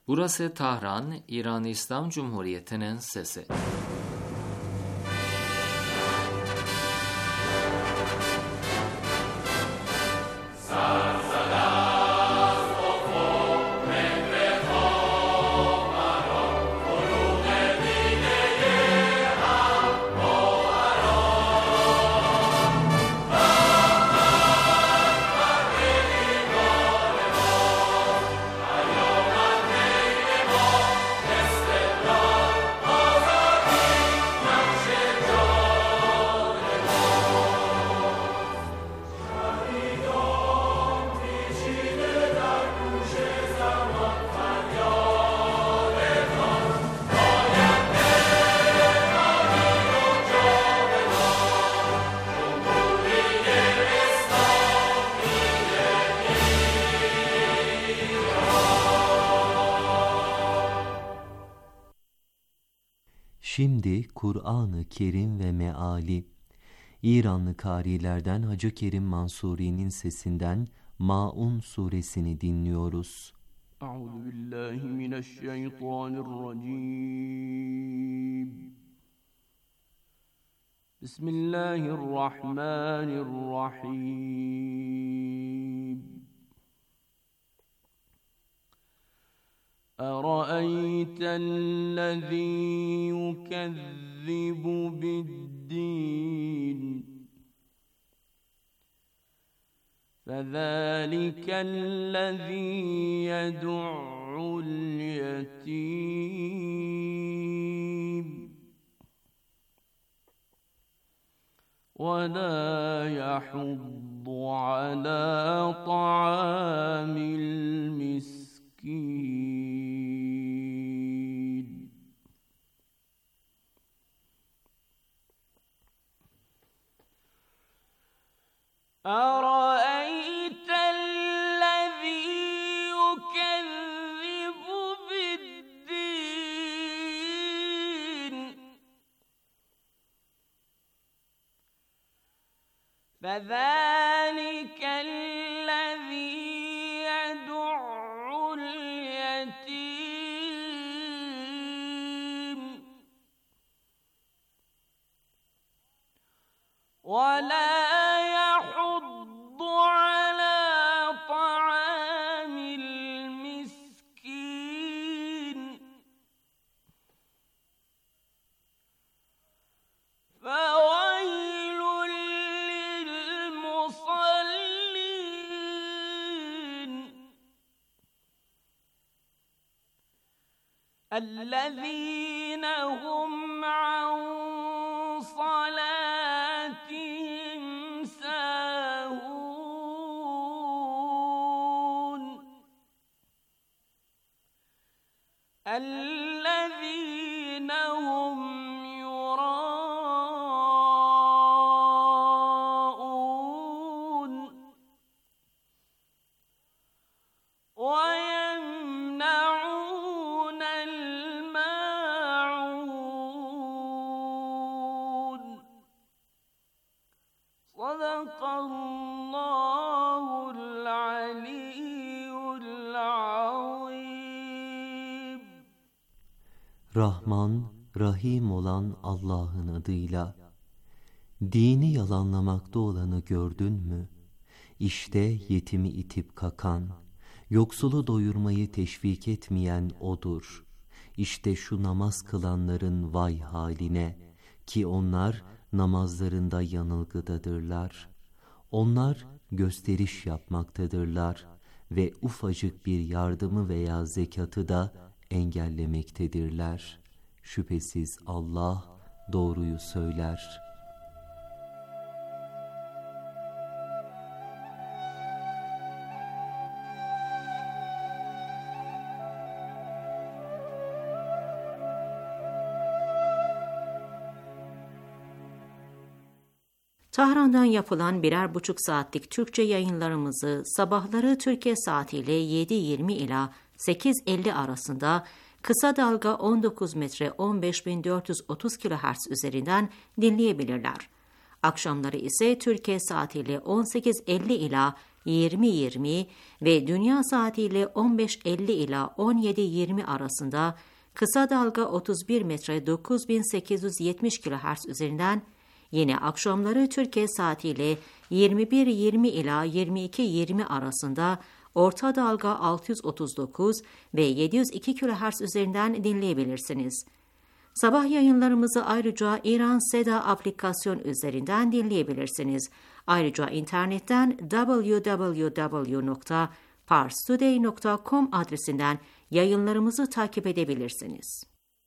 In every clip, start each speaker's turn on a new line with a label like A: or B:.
A: Burası Tahran, İran İslam Cumhuriyeti'nin sesi.
B: Şimdi Kur'an-ı Kerim ve meali, İranlı kârilerden Hacı Kerim Mansuri'nin sesinden Maun suresini dinliyoruz.
C: Euzubillahimineşşeytanirracim. Bismillahirrahmanirrahim. أَرَأَيْتَ الَّذِي يُكَذِّبُ بِالدِّينِ فَذَلِكَ الَّذِي يَدُعُّ الْيَتِيمَ وَلَا يَحُضُّ عَلَى طَعَامِ الْمِسْكِينِ. أَرَأَيْتَ الَّذِي يُكَذِّبُ بِالدِّينِ فَذَلِكَ الَّذِي يَدُعُّ الْيَتِيمَ وَلَا يَحُضُّ عَلَى طَعَامِ الْمِسْكِينِ فَوَيْلٌ لِّلْمُصَلِّينَ الَّذِينَ هُمْ عَن صَلَاتِهِمْ سَاهُونَ الَّذِينَ هُمْ يُرَاءُونَ وَيَمْنَعُونَ الْمَاعُونَ. صَدَقَ اللّٰهُ الْعَلِيُّ الْعَظِيمُ.
B: Rahman, Rahim olan Allah'ın adıyla. Dini yalanlamakta olanı gördün mü? İşte yetimi itip kakan, yoksulu doyurmayı teşvik etmeyen odur. İşte şu namaz kılanların vay haline, ki onlar namazlarında yanılgıdadırlar. Onlar gösteriş yapmaktadırlar ve ufacık bir yardımı veya zekatı da engellemektedirler. Şüphesiz Allah doğruyu söyler.
D: Tahran'dan yapılan 1,5 saatlik Türkçe yayınlarımızı sabahları Türkiye saatiyle 7:20 ila 8:50 arasında kısa dalga 19 metre 15.430 kHz üzerinden dinleyebilirler. Akşamları ise Türkiye saatiyle 18:50 ila 20.20 ve dünya saatiyle 15.50 ila 17.20 arasında kısa dalga 31 metre 9870 kHz üzerinden, yine akşamları Türkiye saatiyle 21.20 ila 22.20 arasında orta dalga 639 ve 702 kHz üzerinden dinleyebilirsiniz. Sabah yayınlarımızı ayrıca İran Seda aplikasyon üzerinden dinleyebilirsiniz. Ayrıca internetten www.parstoday.com adresinden yayınlarımızı takip edebilirsiniz.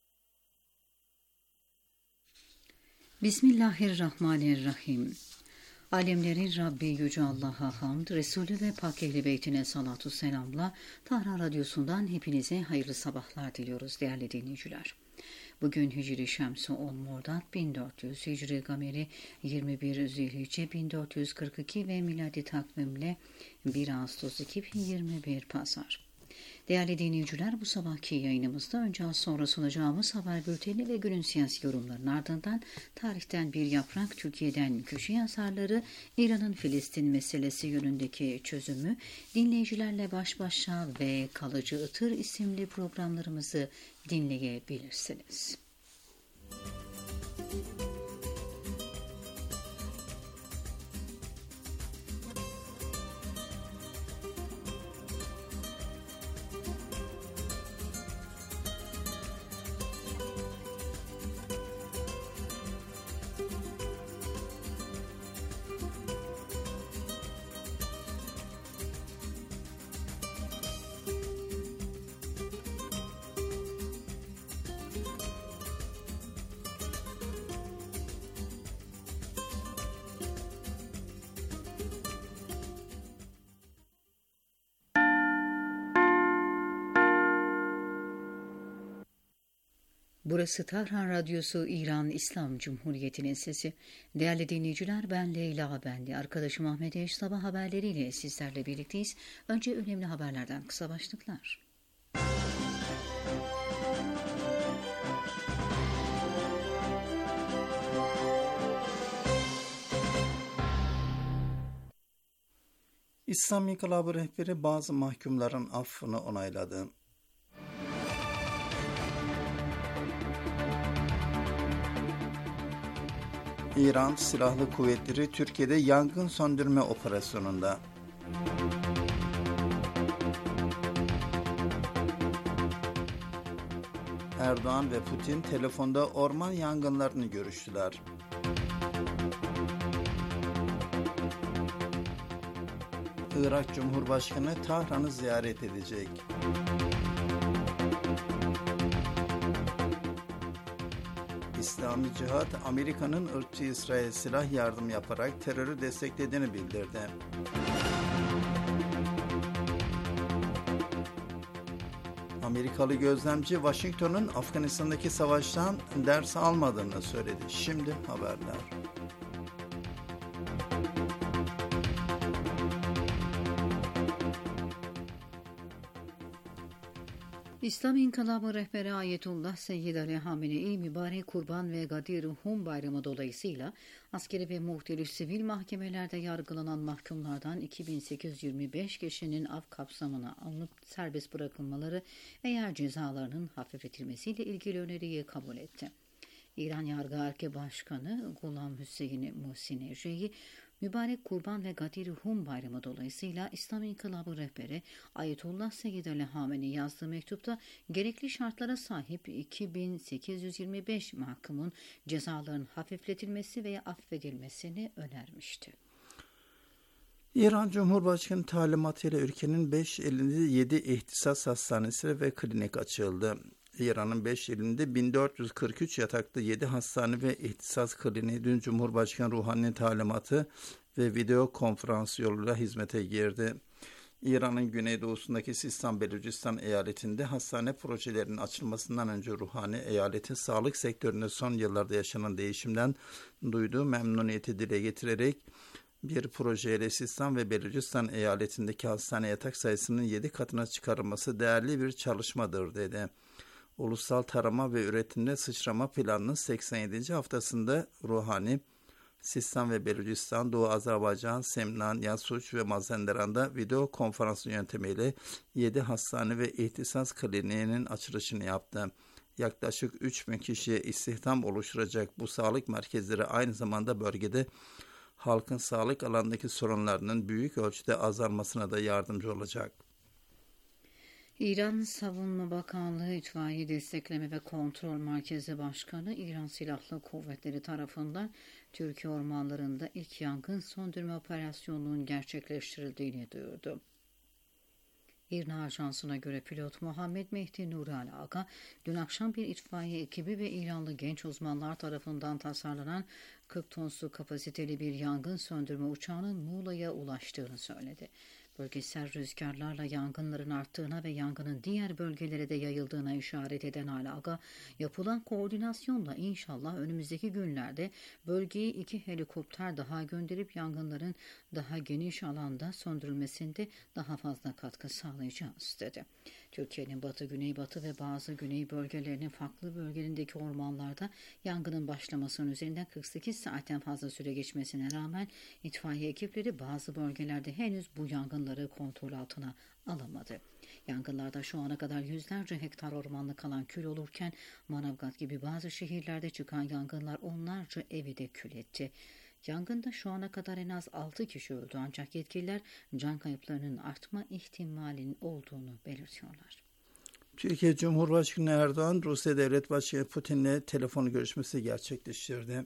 E: Bismillahirrahmanirrahim. Alemlerin Rabbi Yüce Allah'a hamd, Resulü ve Pak Ehl-i Beytine salatu selamla Tahran Radyosu'ndan hepinize hayırlı sabahlar diliyoruz değerli dinleyiciler. Bugün Hicri Şemsi 10 Mordad 1400, Hicri Gameri 21 Zilhicce 1442 ve miladi takvimle 1 Ağustos 2021 Pazar. Değerli dinleyiciler, bu sabahki yayınımızda önce az sonra sunacağımız haber bülteni ve günün siyasi yorumlarının ardından tarihten bir yaprak, Türkiye'den köşe yazarları, İran'ın Filistin meselesi yönündeki çözümü, dinleyicilerle baş başa ve Kalıcı Itır isimli programlarımızı dinleyebilirsiniz. Burası Tahran Radyosu, İran İslam Cumhuriyeti'nin sesi. Değerli dinleyiciler, ben Leyla Bendi. Arkadaşım Ahmet Eş sabah haberleriyle sizlerle birlikteyiz. Önce önemli haberlerden kısa başlıklar.
F: İslam İnkılabı rehberi bazı mahkumların affını onayladı. İran Silahlı Kuvvetleri Türkiye'de yangın söndürme operasyonunda. Erdoğan ve Putin telefonda orman yangınlarını görüştüler. Irak Cumhurbaşkanı Tahran'ı ziyaret edecek. İslami Cihat, Amerika'nın ırkçı İsrail'e silah yardım yaparak terörü desteklediğini bildirdi. Amerikalı gözlemci, Washington'un Afganistan'daki savaştan ders almadığını söyledi. Şimdi haberler.
E: İslam İnkılabı rehberi Ayetullah Seyyid Ali Hamenei, mübarek Kurban ve Gadir-i Bayramı dolayısıyla askeri ve muhtelif sivil mahkemelerde yargılanan mahkumlardan 2825 kişinin af kapsamına alınıp serbest bırakılmaları veya cezalarının hafifletilmesiyle ilgili öneriyi kabul etti. İran Yargı Erki Başkanı Gulam Hüseyin Musineci'yi mübarek Kurban ve Gadir-i Bayramı dolayısıyla İslam İnkılabı rehberi Ayetullah Seyyid Ali Hamenei yazdığı mektupta gerekli şartlara sahip 2825 mahkumun cezalarının hafifletilmesi veya affedilmesini önermişti.
F: İran Cumhurbaşkanı talimatıyla ülkenin 5 ilinde 7 ihtisas hastanesi ve klinik açıldı. İran'ın 5 ilinde 1443 yataklı 7 hastane ve ihtisas kliniği dün Cumhurbaşkanı Ruhani'nin talimatı ve video konferans yoluyla hizmete girdi. İran'ın güneydoğusundaki Sistan Belucistan eyaletinde hastane projelerinin açılmasından önce Ruhani, eyaletin sağlık sektöründe son yıllarda yaşanan değişimden duyduğu memnuniyeti dile getirerek bir projeyle Sistan ve Belucistan eyaletindeki hastane yatak sayısının 7 katına çıkarılması değerli bir çalışmadır dedi. Ulusal Tarama ve Üretimde Sıçrama Planı'nın 87. haftasında Ruhani, Sistan ve Belucistan, Doğu Azerbaycan, Semnan, Yasuç ve Mazandaran'da video konferans yöntemiyle 7 hastane ve ihtisas kliniğinin açılışını yaptı. Yaklaşık 3.000 kişiye istihdam oluşturacak bu sağlık merkezleri aynı zamanda bölgede halkın sağlık alanındaki sorunlarının büyük ölçüde azalmasına da yardımcı olacak.
E: İran Savunma Bakanlığı İtfaiye Destekleme ve Kontrol Merkezi Başkanı, İran Silahlı Kuvvetleri tarafından Türkiye ormanlarında ilk yangın söndürme operasyonunun gerçekleştirildiğini duyurdu. İRNA Ajansı'na göre pilot Muhammed Mehdi Nuri Aga, dün akşam bir itfaiye ekibi ve İranlı genç uzmanlar tarafından tasarlanan 40 ton su kapasiteli bir yangın söndürme uçağının Muğla'ya ulaştığını söyledi. Bölgesel rüzgarlarla yangınların arttığına ve yangının diğer bölgelere de yayıldığına işaret eden Aga, yapılan koordinasyonla inşallah önümüzdeki günlerde bölgeye 2 helikopter daha gönderip yangınların daha geniş alanda söndürülmesinde daha fazla katkı sağlayacağız dedi. Türkiye'nin batı, güneybatı ve bazı güney bölgelerinin farklı bölgelerindeki ormanlarda yangının başlamasının üzerinden 48 saatten fazla süre geçmesine rağmen itfaiye ekipleri bazı bölgelerde henüz bu yangınları kontrol altına alamadı. Yangınlarda şu ana kadar yüzlerce hektar ormanlık kalan kül olurken Manavgat gibi bazı şehirlerde çıkan yangınlar onlarca evi de kül etti. Yangında şu ana kadar en az 6 kişi öldü ancak yetkililer can kayıplarının artma ihtimalinin olduğunu belirtiyorlar.
F: Türkiye Cumhurbaşkanı Erdoğan, Rusya Devlet Başkanı Putin'le telefon görüşmesi gerçekleştirdi.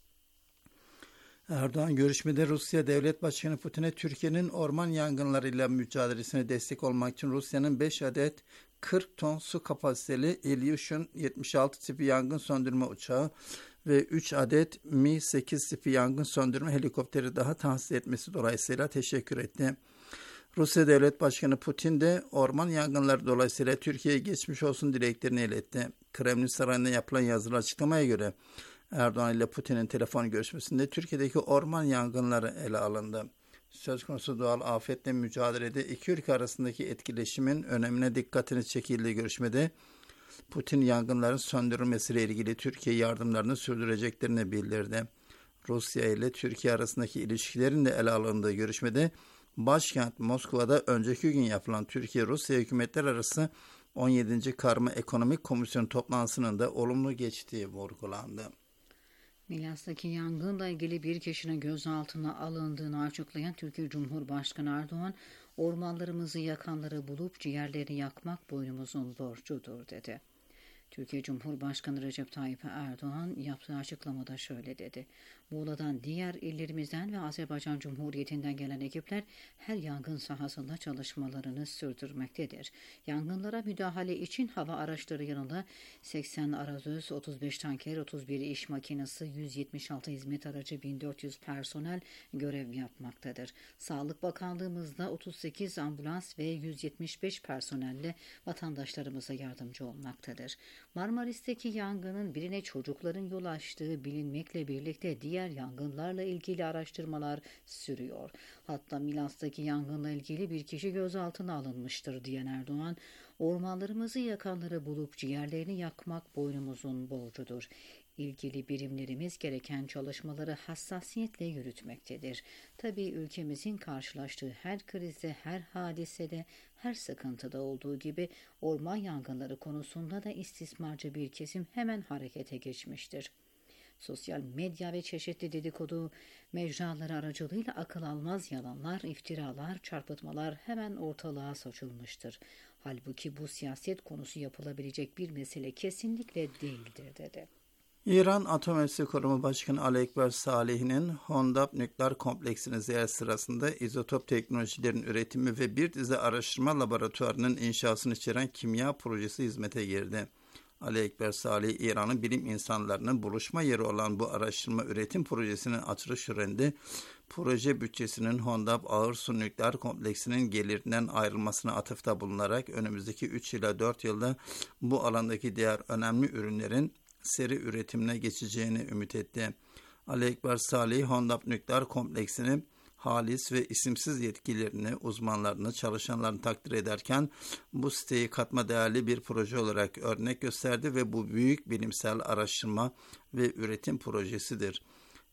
F: Erdoğan görüşmede Rusya Devlet Başkanı Putin'e Türkiye'nin orman yangınlarıyla mücadelesine destek olmak için Rusya'nın 5 adet 40 ton su kapasiteli Ilyushin 76 tipi yangın söndürme uçağı ve 3 adet Mi-8 tipi yangın söndürme helikopteri daha tahsis etmesi dolayısıyla teşekkür etti. Rusya Devlet Başkanı Putin de orman yangınları dolayısıyla Türkiye'ye geçmiş olsun dileklerini iletti. Kremlin Sarayı'nda yapılan yazılı açıklamaya göre Erdoğan ile Putin'in telefon görüşmesinde Türkiye'deki orman yangınları ele alındı. Söz konusu doğal afetle mücadelede iki ülke arasındaki etkileşimin önemine dikkatini çekildiği görüşmede Putin yangınların söndürülmesiyle ilgili Türkiye yardımlarını sürdüreceklerini bildirdi. Rusya ile Türkiye arasındaki ilişkilerin de ele alındığı görüşmede başkent Moskova'da önceki gün yapılan Türkiye-Rusya hükümetler arası 17. Karma Ekonomik Komisyon toplantısının da olumlu geçtiği vurgulandı.
E: Milas'taki yangınla ilgili bir kişinin gözaltına alındığını açıklayan Türkiye Cumhurbaşkanı Erdoğan, ormanlarımızı yakanları bulup ciğerlerini yakmak boynumuzun borcudur dedi. Türkiye Cumhurbaşkanı Recep Tayyip Erdoğan yaptığı açıklamada şöyle dedi. Muğla'dan, diğer illerimizden ve Azerbaycan Cumhuriyeti'nden gelen ekipler her yangın sahasında çalışmalarını sürdürmektedir. Yangınlara müdahale için hava araçları yanında 80 arazöz, 35 tanker, 31 iş makinesi, 176 hizmet aracı, 1400 personel görev yapmaktadır. Sağlık Bakanlığımızda 38 ambulans ve 175 personelle vatandaşlarımıza yardımcı olmaktadır. Marmaris'teki yangının birine çocukların yol açtığı bilinmekle birlikte diğer yangınlarla ilgili araştırmalar sürüyor. Hatta Milas'taki yangınla ilgili bir kişi gözaltına alınmıştır diyen Erdoğan, ormanlarımızı yakanları bulup ciğerlerini yakmak boynumuzun borcudur. İlgili birimlerimiz gereken çalışmaları hassasiyetle yürütmektedir. Tabii ülkemizin karşılaştığı her krizde, her hadisede, her sıkıntıda olduğu gibi orman yangınları konusunda da istismarcı bir kesim hemen harekete geçmiştir. Sosyal medya ve çeşitli dedikodu mecraları aracılığıyla akıl almaz yalanlar, iftiralar, çarpıtmalar hemen ortalığa saçılmıştır. Halbuki bu siyaset konusu yapılabilecek bir mesele kesinlikle değildir dedi.
F: İran Atom Enerjisi Kurumu Başkanı Ali Ekber Salih'in Hondap nükleer kompleksini ziyaret sırasında izotop teknolojilerin üretimi ve bir dizi araştırma laboratuvarının inşasını içeren kimya projesi hizmete girdi. Ali Ekber Salih, İran'ın bilim insanlarının buluşma yeri olan bu araştırma üretim projesinin açılış töreninde proje bütçesinin Hondap Ağır Su Nükleer Kompleksinin gelirinden ayrılmasına atıfta bulunarak önümüzdeki 3 ila 4 yılda bu alandaki diğer önemli ürünlerin seri üretimine geçeceğini ümit etti. Ali Ekber Salih, Hondap Nükleer Kompleksini halis ve isimsiz yetkililerini, uzmanlarını, çalışanlarını takdir ederken bu siteyi katma değerli bir proje olarak örnek gösterdi ve bu büyük bilimsel araştırma ve üretim projesidir.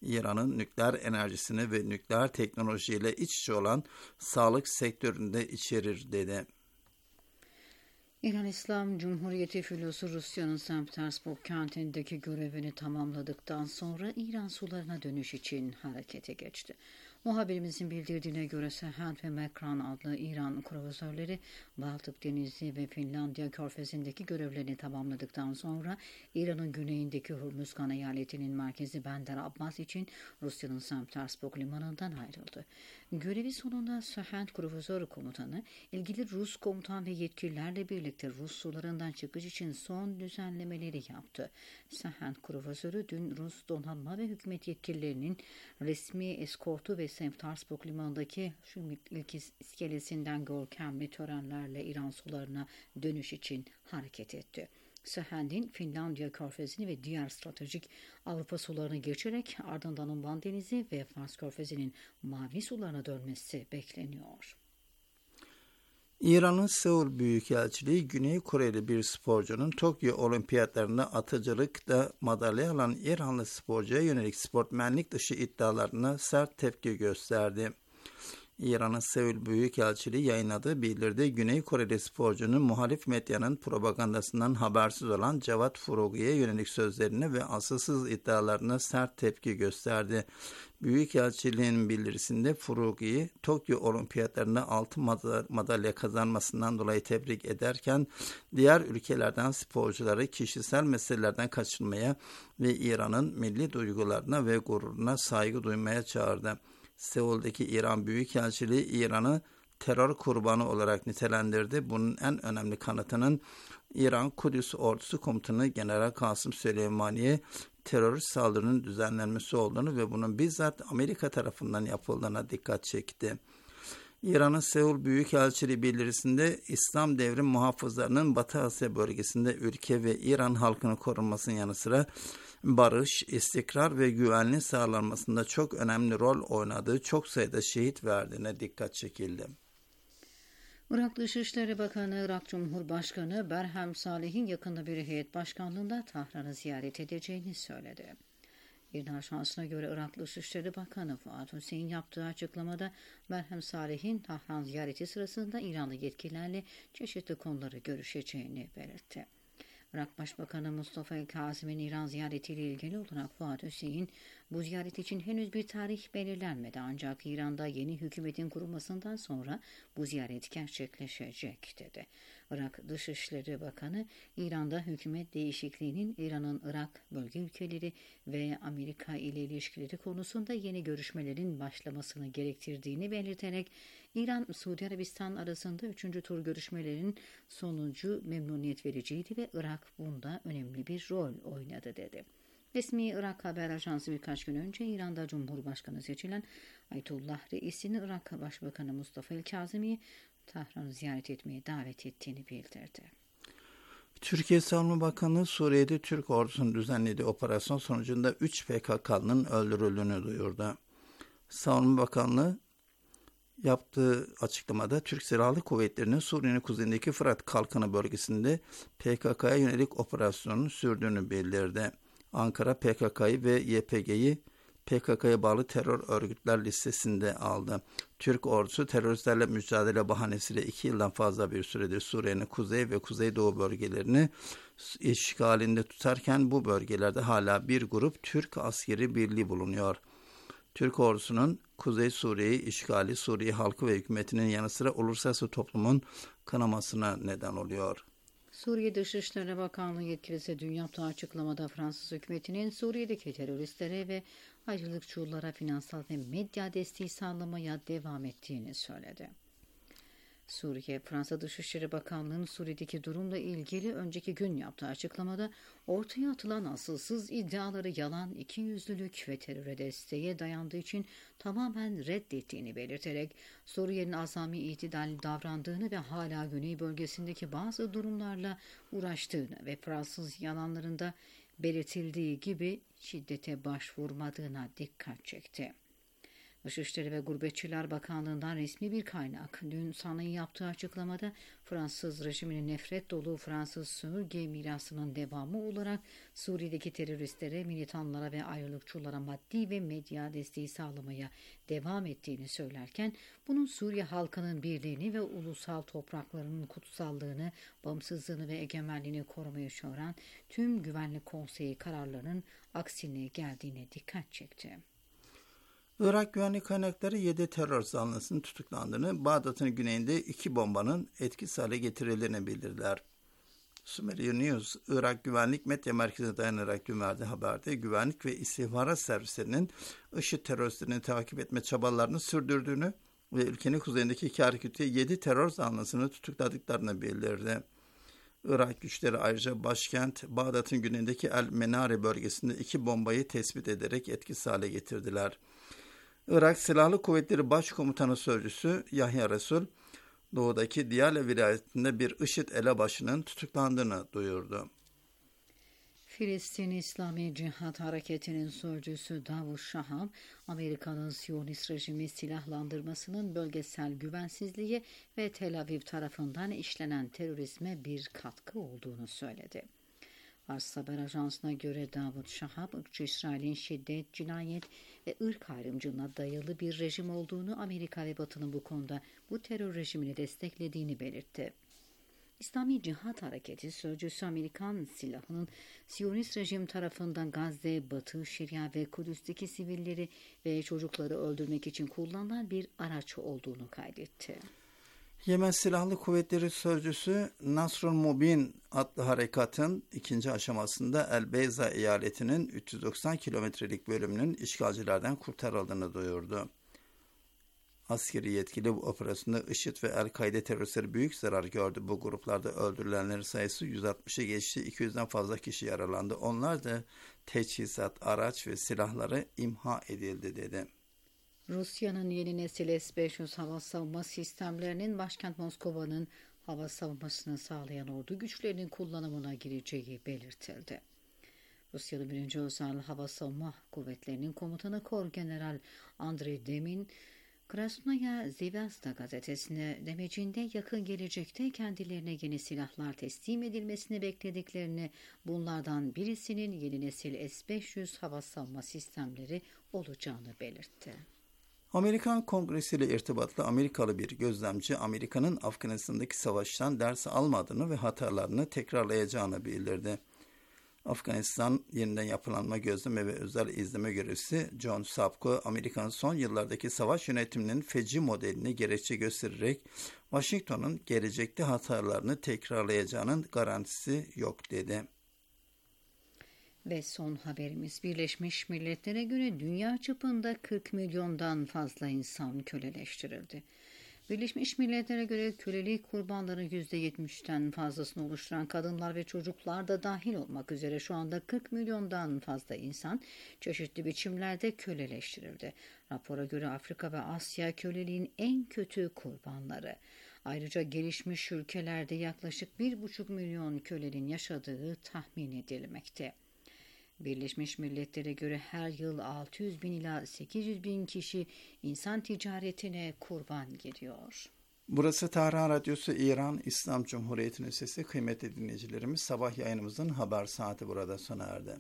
F: İran'ın nükleer enerjisini ve nükleer teknolojiyle iç içe olan sağlık sektöründe içerir dedi.
E: İran İslam Cumhuriyeti filosu Rusya'nın St. Petersburg kentindeki görevini tamamladıktan sonra İran sularına dönüş için harekete geçti. Muhabirimizin bildirdiğine göre Sehand ve Mekran adlı İran kruvazörleri Baltık Denizi ve Finlandiya körfezindeki görevlerini tamamladıktan sonra İran'ın güneyindeki Hürmüzgan eyaletinin merkezi Bandar Abbas için Rusya'nın St. Petersburg limanından ayrıldı. Görevi sonunda Sehand kruvazör komutanı ilgili Rus komutan ve yetkililerle birlikte Rus sularından çıkış için son düzenlemeleri yaptı. Sehand kruvazörü dün Rus donanma ve hükümet yetkililerinin resmi eskortu ve St. Petersburg limanındaki Şumit ilk iskelesinden görkemli törenlerle İran sularına dönüş için hareket etti. Sehend'in Finlandiya körfezini ve diğer stratejik Avrupa sularını geçerek ardından Umman Denizi ve Fars körfezinin mavi sularına dönmesi bekleniyor.
F: İran'ın Seul Büyükelçiliği Güney Koreli bir sporcunun Tokyo Olimpiyatlarında atıcılıkta madalya alan İranlı sporcuya yönelik sportmenlik dışı iddialarına sert tepki gösterdi. İran'ın Seul Büyükelçiliği yayınladığı bildirdi. Güney Koreli sporcunun muhalif medyanın propagandasından habersiz olan Cevat Furugi'ye yönelik sözlerine ve asılsız iddialarına sert tepki gösterdi. Büyükelçiliğin bildirisinde Furugi'yi Tokyo Olimpiyatlarında altın madalya kazanmasından dolayı tebrik ederken diğer ülkelerden sporcuları kişisel meselelerden kaçınmaya ve İran'ın milli duygularına ve gururuna saygı duymaya çağırdı. Seul'deki İran Büyükelçiliği İran'ı terör kurbanı olarak nitelendirdi. Bunun en önemli kanıtının İran Kudüs Ordusu Komutanı General Kasım Süleymani'ye terörist saldırının düzenlenmesi olduğunu ve bunun bizzat Amerika tarafından yapıldığına dikkat çekti. İran'ın Seul Büyükelçiliği bildirisinde İslam devrim muhafızlarının Batı Asya bölgesinde ülke ve İran halkının korunmasının yanı sıra barış, istikrar ve güvenliğin sağlanmasında çok önemli rol oynadığı çok sayıda şehit verdiğine dikkat çekildi.
E: Irak Dışişleri Bakanı, Irak Cumhurbaşkanı Berhem Salih'in yakında bir heyet başkanlığında Tahran'ı ziyaret edeceğini söyledi. İran Ajansı'na göre Irak Dışişleri Bakanı Fuat Hüseyin yaptığı açıklamada Berhem Salih'in Tahran ziyareti sırasında İranlı yetkililerle çeşitli konuları görüşeceğini belirtti. Irak Başbakanı Mustafa El-Kazim'in İran ziyaretiyle ilgili olarak Fuat Hüseyin, bu ziyaret için henüz bir tarih belirlenmedi ancak İran'da yeni hükümetin kurulmasından sonra bu ziyaret gerçekleşecek dedi. Irak Dışişleri Bakanı, İran'da hükümet değişikliğinin İran'ın Irak bölge ülkeleri ve Amerika ile ilişkileri konusunda yeni görüşmelerin başlamasını gerektirdiğini belirterek, İran-Suudi Arabistan arasında 3. tur görüşmelerinin sonucu memnuniyet vericiydi ve Irak bunda önemli bir rol oynadı dedi. Resmi Irak Haber Ajansı birkaç gün önce İran'da Cumhurbaşkanı seçilen Ayetullah Reis'in Irak Başbakanı Mustafa El-Kazimi'yi Tahran'ı ziyaret etmeye davet ettiğini bildirdi.
F: Türkiye Savunma Bakanlığı Suriye'de Türk ordusunun düzenlediği operasyon sonucunda 3 PKK'nın öldürüldüğünü duyurdu. Savunma Bakanlığı yaptığı açıklamada Türk Silahlı Kuvvetleri'nin Suriye'nin kuzeyindeki Fırat Kalkanı bölgesinde PKK'ya yönelik operasyonun sürdüğünü bildirdi. Ankara PKK'yı ve YPG'yi PKK'ya bağlı terör örgütler listesinde aldı. Türk ordusu teröristlerle mücadele bahanesiyle 2 yıldan fazla bir süredir Suriye'nin kuzey ve kuzeydoğu bölgelerini işgalinde tutarken bu bölgelerde hala bir grup Türk askeri birliği bulunuyor. Türk ordusunun Kuzey Suriye'yi işgali Suriye halkı ve hükümetinin yanı sıra uluslararası toplumun kanamasına neden oluyor.
E: Suriye Dışişleri Bakanlığı yetkilisi dün yaptığı açıklamada Fransız hükümetinin Suriye'deki teröristlere ve ayrılıkçılara finansal ve medya desteği sağlamaya devam ettiğini söyledi. Suriye, Fransa Dışişleri Bakanlığı'nın Suriye'deki durumla ilgili önceki gün yaptığı açıklamada ortaya atılan asılsız iddiaları yalan, ikiyüzlülük ve teröre desteğe dayandığı için tamamen reddettiğini belirterek Suriye'nin azami itidalli davrandığını ve hala Güney bölgesindeki bazı durumlarla uğraştığını ve Fransız yalanlarında belirtildiği gibi şiddete başvurmadığına dikkat çekti. Dışişleri ve Gurbetçiler Bakanlığı'ndan resmi bir kaynak dün sanayı yaptığı açıklamada Fransız rejiminin nefret dolu Fransız sömürge mirasının devamı olarak Suriye'deki teröristlere, militanlara ve ayrılıkçılara maddi ve medya desteği sağlamaya devam ettiğini söylerken bunun Suriye halkının birliğini ve ulusal topraklarının kutsallığını, bağımsızlığını ve egemenliğini korumaya çağıran tüm Güvenlik Konseyi kararlarının aksine geldiğine dikkat çekti.
F: Irak güvenlik kaynakları 7 terör zanlısının tutuklandığını, Bağdat'ın güneyinde 2 bombanın etkisiz hale getirildiğini bildirdiler. Sumerian News, Irak Güvenlik Medya Merkezi'ne dayanarak dün verdiği haberde güvenlik ve istihbarat servislerinin IŞİD teröristlerini takip etme çabalarını sürdürdüğünü ve ülkenin kuzeyindeki 2 hareketi 7 terör zanlısını tutukladıklarını bildirdi. Irak güçleri ayrıca başkent Bağdat'ın güneyindeki El Menare bölgesinde 2 bombayı tespit ederek etkisiz hale getirdiler. Irak Silahlı Kuvvetleri Başkomutanı Sözcüsü Yahya Resul, doğudaki Diyale vilayetinde bir IŞİD elebaşının tutuklandığını duyurdu.
E: Filistin İslami Cihat Hareketi'nin sözcüsü Davut Şahab, Amerika'nın Siyonist rejimi silahlandırmasının bölgesel güvensizliğe ve Tel Aviv tarafından işlenen terörizme bir katkı olduğunu söyledi. Fars Haber Ajansı'na göre Davut Şahab, ırkçı İsrail'in şiddet, cinayet ve ırk ayrımcılığına dayalı bir rejim olduğunu, Amerika ve Batı'nın bu konuda bu terör rejimini desteklediğini belirtti. İslami Cihat Hareketi sözcüsü Amerikan silahının Siyonist rejim tarafından Gazze, Batı, Şeria ve Kudüs'teki sivilleri ve çocukları öldürmek için kullanılan bir araç olduğunu kaydetti.
F: Yemen Silahlı Kuvvetleri Sözcüsü Nasrul Mubin adlı harekatın ikinci aşamasında El Beyza eyaletinin 390 kilometrelik bölümünün işgalcilerden kurtarıldığını duyurdu. Askeri yetkili bu operasyonda IŞİD ve El-Kaide teröristleri büyük zarar gördü. Bu gruplarda öldürülenlerin sayısı 160'ı geçti. 200'den fazla kişi yaralandı. Onlar da teçhizat, araç ve silahları imha edildi dedi.
E: Rusya'nın yeni nesil S-500 hava savunma sistemlerinin başkent Moskova'nın hava savunmasını sağlayan ordu güçlerinin kullanımına gireceği belirtildi. Rusya'nın 1. Özel Hava Savunma Kuvvetleri'nin komutanı Korgeneral Andrei Demin, Krasnaya Zvezda gazetesine demecinde yakın gelecekte kendilerine yeni silahlar teslim edilmesini beklediklerini, bunlardan birisinin yeni nesil S-500 hava savunma sistemleri olacağını belirtti.
F: Amerikan Kongresi ile irtibatlı Amerikalı bir gözlemci, Amerika'nın Afganistan'daki savaştan ders almadığını ve hatalarını tekrarlayacağını bildirdi. Afganistan Yeniden Yapılanma Gözleme ve Özel İzleme Görevlisi John Sapko, Amerika'nın son yıllardaki savaş yönetiminin feci modelini gerekçe göstererek Washington'un gelecekte hatalarını tekrarlayacağının garantisi yok dedi.
E: Ve son haberimiz, Birleşmiş Milletler'e göre dünya çapında 40 milyondan fazla insan köleleştirildi. Birleşmiş Milletler'e göre kölelik kurbanları %70'ten fazlasını oluşturan kadınlar ve çocuklar da dahil olmak üzere şu anda 40 milyondan fazla insan çeşitli biçimlerde köleleştirildi. Rapora göre Afrika ve Asya köleliğin en kötü kurbanları. Ayrıca gelişmiş ülkelerde yaklaşık 1,5 milyon kölenin yaşadığı tahmin edilmekte. Birleşmiş Milletler'e göre her yıl 600 bin ila 800 bin kişi insan ticaretine kurban gidiyor.
F: Burası Tahran Radyosu İran İslam Cumhuriyeti'nin sesi. Kıymetli dinleyicilerimiz, sabah yayınımızın haber saati burada sona erdi.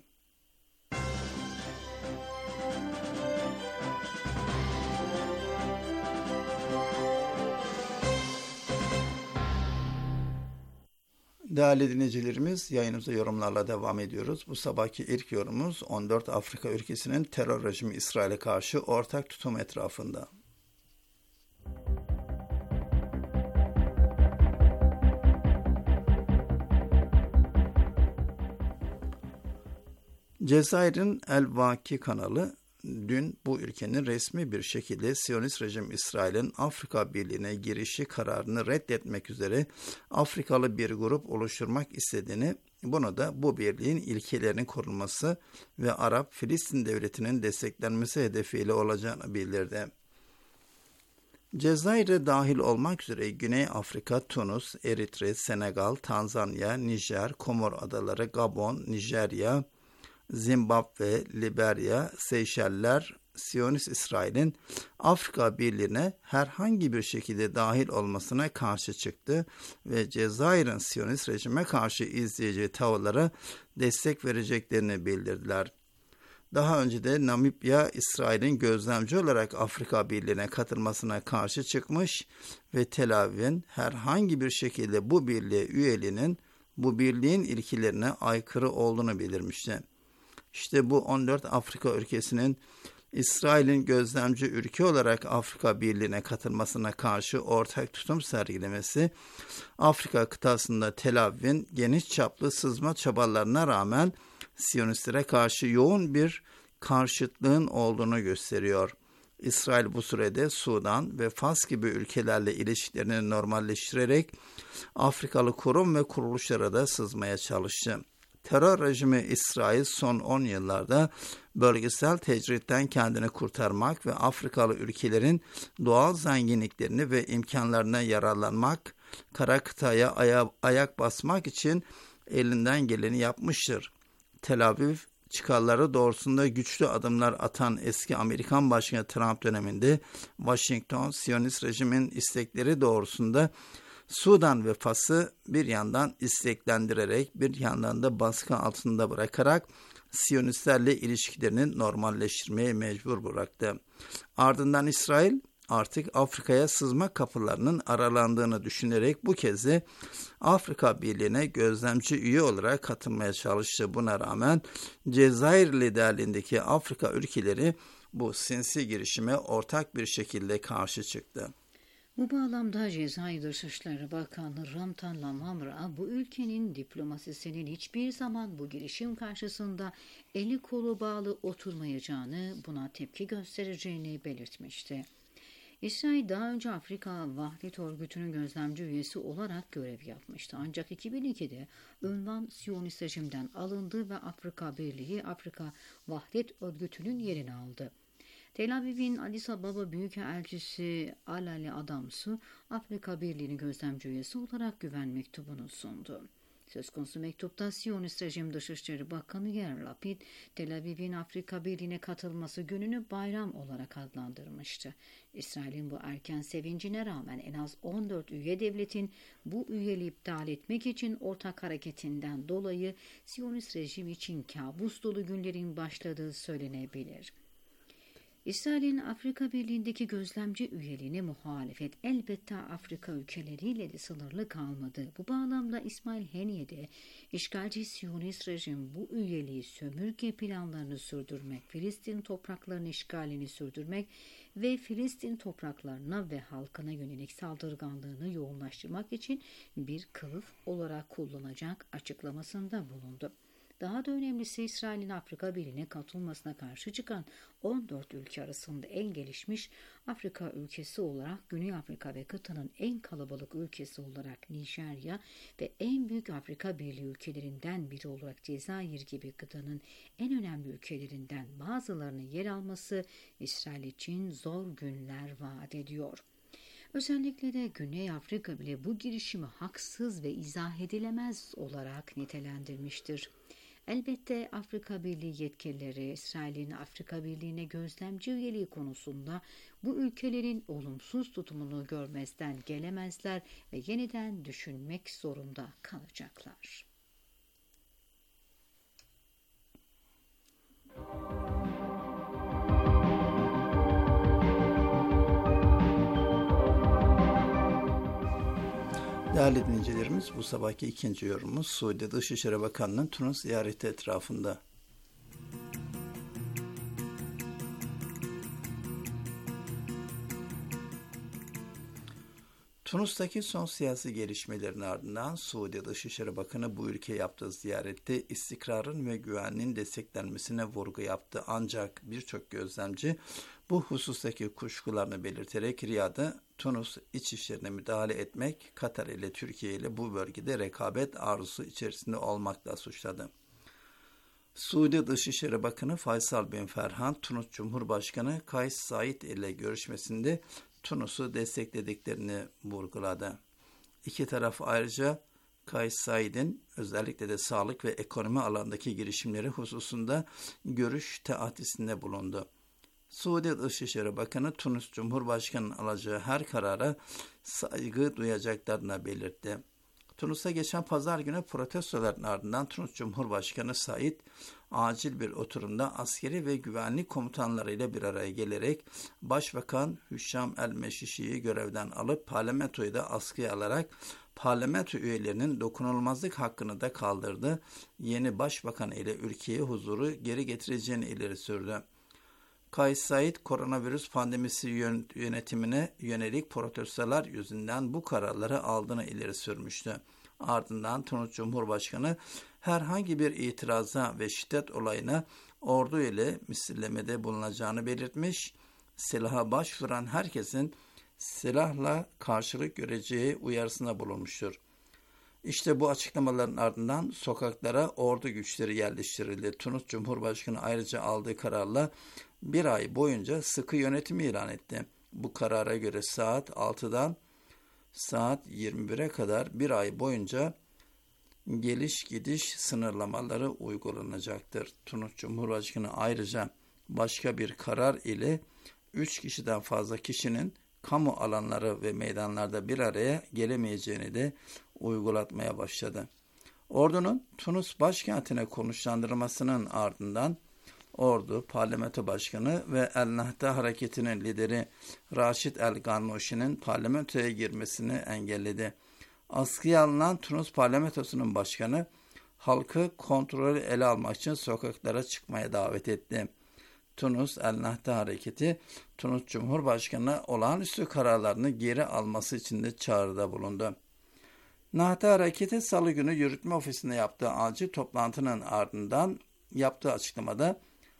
F: Değerli dinleyicilerimiz, yayınımıza yorumlarla devam ediyoruz. Bu sabahki ilk yorumumuz 14 Afrika ülkesinin terör rejimi İsrail'e karşı ortak tutum etrafında. Cezayir'in El Vaki kanalı dün bu ülkenin resmi bir şekilde Siyonist rejim İsrail'in Afrika Birliği'ne girişi kararını reddetmek üzere Afrikalı bir grup oluşturmak istediğini, bunu da bu birliğin ilkelerinin korunması ve Arap-Filistin devletinin desteklenmesi hedefiyle olacağını bildirdi. Cezayir'e dahil olmak üzere Güney Afrika, Tunus, Eritre, Senegal, Tanzanya, Nijer, Komor Adaları, Gabon, Nijerya, Zimbabwe, Liberya, Seyşeller, Siyonist İsrail'in Afrika Birliği'ne herhangi bir şekilde dahil olmasına karşı çıktı ve Cezayir'in Siyonist rejime karşı izleyeceği tavırlara destek vereceklerini bildirdiler. Daha önce de Namibya, İsrail'in gözlemci olarak Afrika Birliği'ne katılmasına karşı çıkmış ve Tel Aviv'in herhangi bir şekilde bu birliğe üyeliğinin bu birliğin ilkelerine aykırı olduğunu bildirmişti. İşte bu 14 Afrika ülkesinin İsrail'in gözlemci ülke olarak Afrika Birliği'ne katılmasına karşı ortak tutum sergilemesi, Afrika kıtasında Tel Aviv'in geniş çaplı sızma çabalarına rağmen Siyonistlere karşı yoğun bir karşıtlığın olduğunu gösteriyor. İsrail bu sürede Sudan ve Fas gibi ülkelerle ilişkilerini normalleştirerek Afrikalı kurum ve kuruluşlara da sızmaya çalıştı. Terör rejimi İsrail son 10 yıllarda bölgesel tecritten kendini kurtarmak ve Afrikalı ülkelerin doğal zenginliklerini ve imkanlarına yararlanmak, kara kıtaya ayak basmak için elinden geleni yapmıştır. Tel Aviv çıkarları doğrusunda güçlü adımlar atan eski Amerikan Başkanı Trump döneminde Washington, Siyonist rejimin istekleri doğrusunda Sudan ve Fas'ı bir yandan isteklendirerek bir yandan da baskı altında bırakarak Siyonistlerle ilişkilerini normalleştirmeye mecbur bıraktı. Ardından İsrail artık Afrika'ya sızma kapılarının aralandığını düşünerek bu kez de Afrika Birliği'ne gözlemci üye olarak katılmaya çalıştı. Buna rağmen Cezayir liderliğindeki Afrika ülkeleri bu sinsi girişime ortak bir şekilde karşı çıktı.
E: Bu bağlamda Cezayir Dışişleri Bakanı Ramtan Lamamra bu ülkenin diplomasisinin hiçbir zaman bu girişim karşısında eli kolu bağlı oturmayacağını, buna tepki göstereceğini belirtmişti. İsrail daha önce Afrika Vahdet Örgütü'nün gözlemci üyesi olarak görev yapmıştı. Ancak 2002'de ünvan Siyonist rejimden alındı ve Afrika Birliği Afrika Vahdet Örgütü'nün yerini aldı. Tel Aviv'in Addis Ababa Büyükelçisi Alali Adamsu, Afrika Birliği'nin gözlemci üyesi olarak güven mektubunu sundu. Söz konusu mektupta Siyonist rejim Dışişleri Bakanı Yair Lapid, Tel Aviv'in Afrika Birliği'ne katılması gününü bayram olarak adlandırmıştı. İsrail'in bu erken sevincine rağmen en az 14 üye devletin bu üyeliği iptal etmek için ortak hareketinden dolayı Siyonist rejim için kabus dolu günlerin başladığı söylenebilir. İsrail'in Afrika Birliği'ndeki gözlemci üyeliğine muhalefet elbette Afrika ülkeleriyle de sınırlı kalmadı. Bu bağlamda İsmail Haniyeh, işgalci Siyonist rejim bu üyeliği sömürge planlarını sürdürmek, Filistin topraklarının işgalini sürdürmek ve Filistin topraklarına ve halkına yönelik saldırganlığını yoğunlaştırmak için bir kılıf olarak kullanacak açıklamasında bulundu. Daha da önemlisi İsrail'in Afrika Birliği'ne katılmasına karşı çıkan 14 ülke arasında en gelişmiş Afrika ülkesi olarak Güney Afrika ve kıtanın en kalabalık ülkesi olarak Nijerya ve en büyük Afrika Birliği ülkelerinden biri olarak Cezayir gibi kıtanın en önemli ülkelerinden bazılarının yer alması İsrail için zor günler vaat ediyor. Özellikle de Güney Afrika bile bu girişimi haksız ve izah edilemez olarak nitelendirmiştir. Elbette Afrika Birliği yetkilileri İsrail'in Afrika Birliği'ne gözlemci üyeliği konusunda bu ülkelerin olumsuz tutumunu görmezden gelemezler ve yeniden düşünmek zorunda kalacaklar.
F: Değerli dinleyicilerimiz, bu sabahki ikinci yorumumuz Suudi Dışişleri Bakanı'nın Tunus ziyareti etrafında. Tunus'taki son siyasi gelişmelerin ardından Suudi Dışişleri Bakanı bu ülkeye yaptığı ziyarette istikrarın ve güvenliğin desteklenmesine vurgu yaptı. Ancak birçok gözlemci bu husustaki kuşkularını belirterek Riyad'ı Tunus iç işlerine müdahale etmek, Katar ile Türkiye ile bu bölgede rekabet arzusu içerisinde olmakla suçladı. Suudi Dışişleri Bakanı Faysal bin Ferhan, Tunus Cumhurbaşkanı Kays Said ile görüşmesinde Tunus'u desteklediklerini vurguladı. İki taraf ayrıca Kays Said'in özellikle de sağlık ve ekonomi alandaki girişimleri hususunda görüş teatisinde bulundu. Suudi Dışişleri Bakanı Tunus Cumhurbaşkanı'nın alacağı her karara saygı duyacaklarını belirtti. Tunus'ta geçen pazar günü protestoların ardından Tunus Cumhurbaşkanı Said acil bir oturumda askeri ve güvenlik komutanlarıyla bir araya gelerek Başbakan Hüşam el-Meşişi'yi görevden alıp parlamentoyu da askıya alarak parlamento üyelerinin dokunulmazlık hakkını da kaldırdı. Yeni başbakan ile ülkeye huzuru geri getireceğini ileri sürdü. Kays Said, koronavirüs pandemisi yönetimine yönelik protestolar yüzünden bu kararları aldığını ileri sürmüştü. Ardından Tunus Cumhurbaşkanı herhangi bir itiraza ve şiddet olayına ordu ile misillemede bulunacağını belirtmiş, silaha başvuran herkesin silahla karşılık göreceği uyarısında bulunmuştur. İşte bu açıklamaların ardından sokaklara ordu güçleri yerleştirildi. Tunus Cumhurbaşkanı ayrıca aldığı kararla bir ay boyunca sıkı yönetim ilan etti. Bu karara göre saat 6'dan saat 21'e kadar bir ay boyunca geliş gidiş sınırlamaları uygulanacaktır. Tunus Cumhurbaşkanı ayrıca başka bir karar ile 3 kişiden fazla kişinin kamu alanları ve meydanlarda bir araya gelemeyeceğini de uygulatmaya başladı. Ordunun Tunus başkentine konuşlandırmasının ardından ordu, parlamento başkanı ve El Nahda hareketinin lideri Raşid El-Gannuşi'nin parlamentoya girmesini engelledi. Askıya alınan Tunus parlamentosunun başkanı halkı kontrolü ele almak için sokaklara çıkmaya davet etti. Tunus El Nahda hareketi, Tunus Cumhurbaşkanı'na olağanüstü kararlarını geri alması için de çağrıda bulundu. Nahda hareketi Salı günü yürütme ofisinde yaptığı acil toplantının ardından yaptığı açıklamada,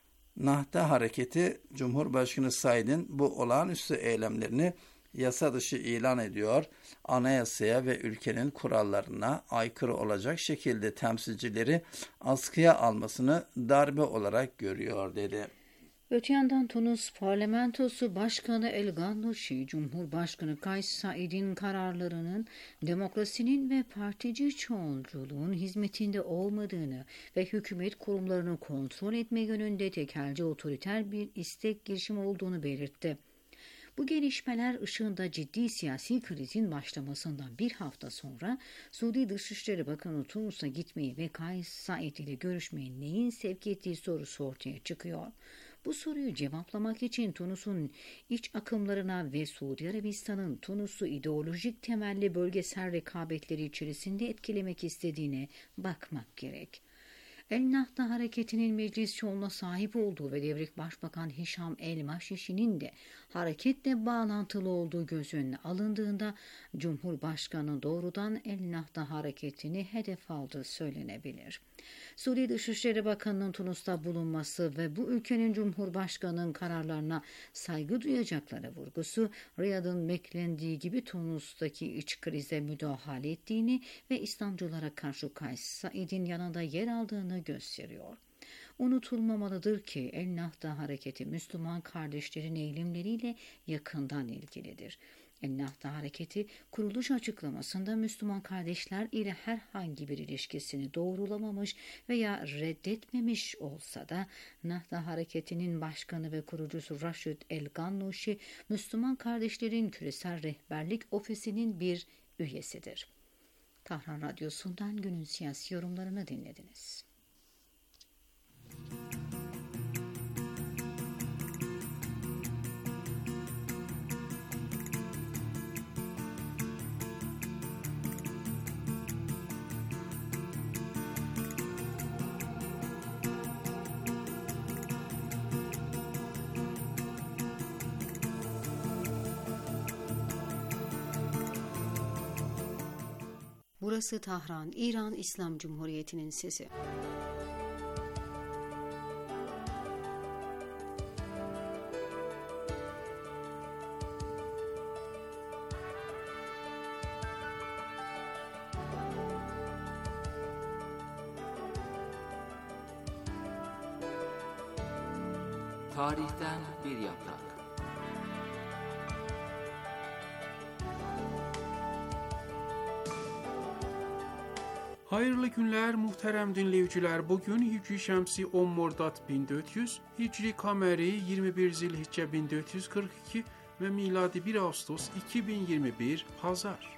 F: Nahda hareketi Cumhurbaşkanı Said'in bu olağanüstü eylemlerini yasa dışı ilan ediyor, anayasaya ve ülkenin kurallarına aykırı olacak şekilde temsilcileri askıya almasını darbe olarak görüyor dedi.
E: Öte yandan Tunus Parlamentosu Başkanı El-Gannuşi, Cumhurbaşkanı Kays Said'in kararlarının demokrasinin ve partici çoğulculuğun hizmetinde olmadığını ve hükümet kurumlarını kontrol etme yönünde tekelci otoriter bir istek girişimi olduğunu belirtti. Bu gelişmeler ışığında ciddi siyasi krizin başlamasından bir hafta sonra Suudi Dışişleri Bakanı Tunus'a gitmeyi ve Kays Said ile görüşmeyi neyin sevk ettiği sorusu ortaya çıkıyor. Bu soruyu cevaplamak için Tunus'un iç akımlarına ve Suudi Arabistan'ın Tunus'u ideolojik temelli bölgesel rekabetleri içerisinde etkilemek istediğine bakmak gerek. El Nahda hareketinin meclis çoğunluğuna sahip olduğu ve devrik başbakan Hişam el-Meşişi'nin de hareketle bağlantılı olduğu göz önüne alındığında Cumhurbaşkanı doğrudan El Nahda hareketini hedef aldığı söylenebilir. Suudi Dışişleri Bakanı'nın Tunus'ta bulunması ve bu ülkenin Cumhurbaşkanı'nın kararlarına saygı duyacakları vurgusu, Riyad'ın beklendiği gibi Tunus'taki iç krize müdahale ettiğini ve İslamcılara karşı Kays Said'in yanında yer aldığını gösteriyor. Unutulmamalıdır ki El Nahda hareketi Müslüman kardeşlerin eğilimleriyle yakından ilgilidir. El Nahda hareketi kuruluş açıklamasında Müslüman kardeşler ile herhangi bir ilişkisini doğrulamamış veya reddetmemiş olsa da Nahda hareketinin başkanı ve kurucusu Raşid El-Gannuşi, Müslüman kardeşlerin küresel rehberlik ofisinin bir üyesidir. Tahran Radyosu'ndan günün siyasi yorumlarını dinlediniz. Burası Tahran, İran İslam Cumhuriyeti'nin sesi.
A: Tarihten bir yaprak.
G: Hayırlı günler muhterem dinleyiciler. Bugün Hicri Şemsi 10 Mordad 1400, Hicri Kameri 21 Zilhicce 1442 ve miladi 1 Ağustos 2021 Pazar.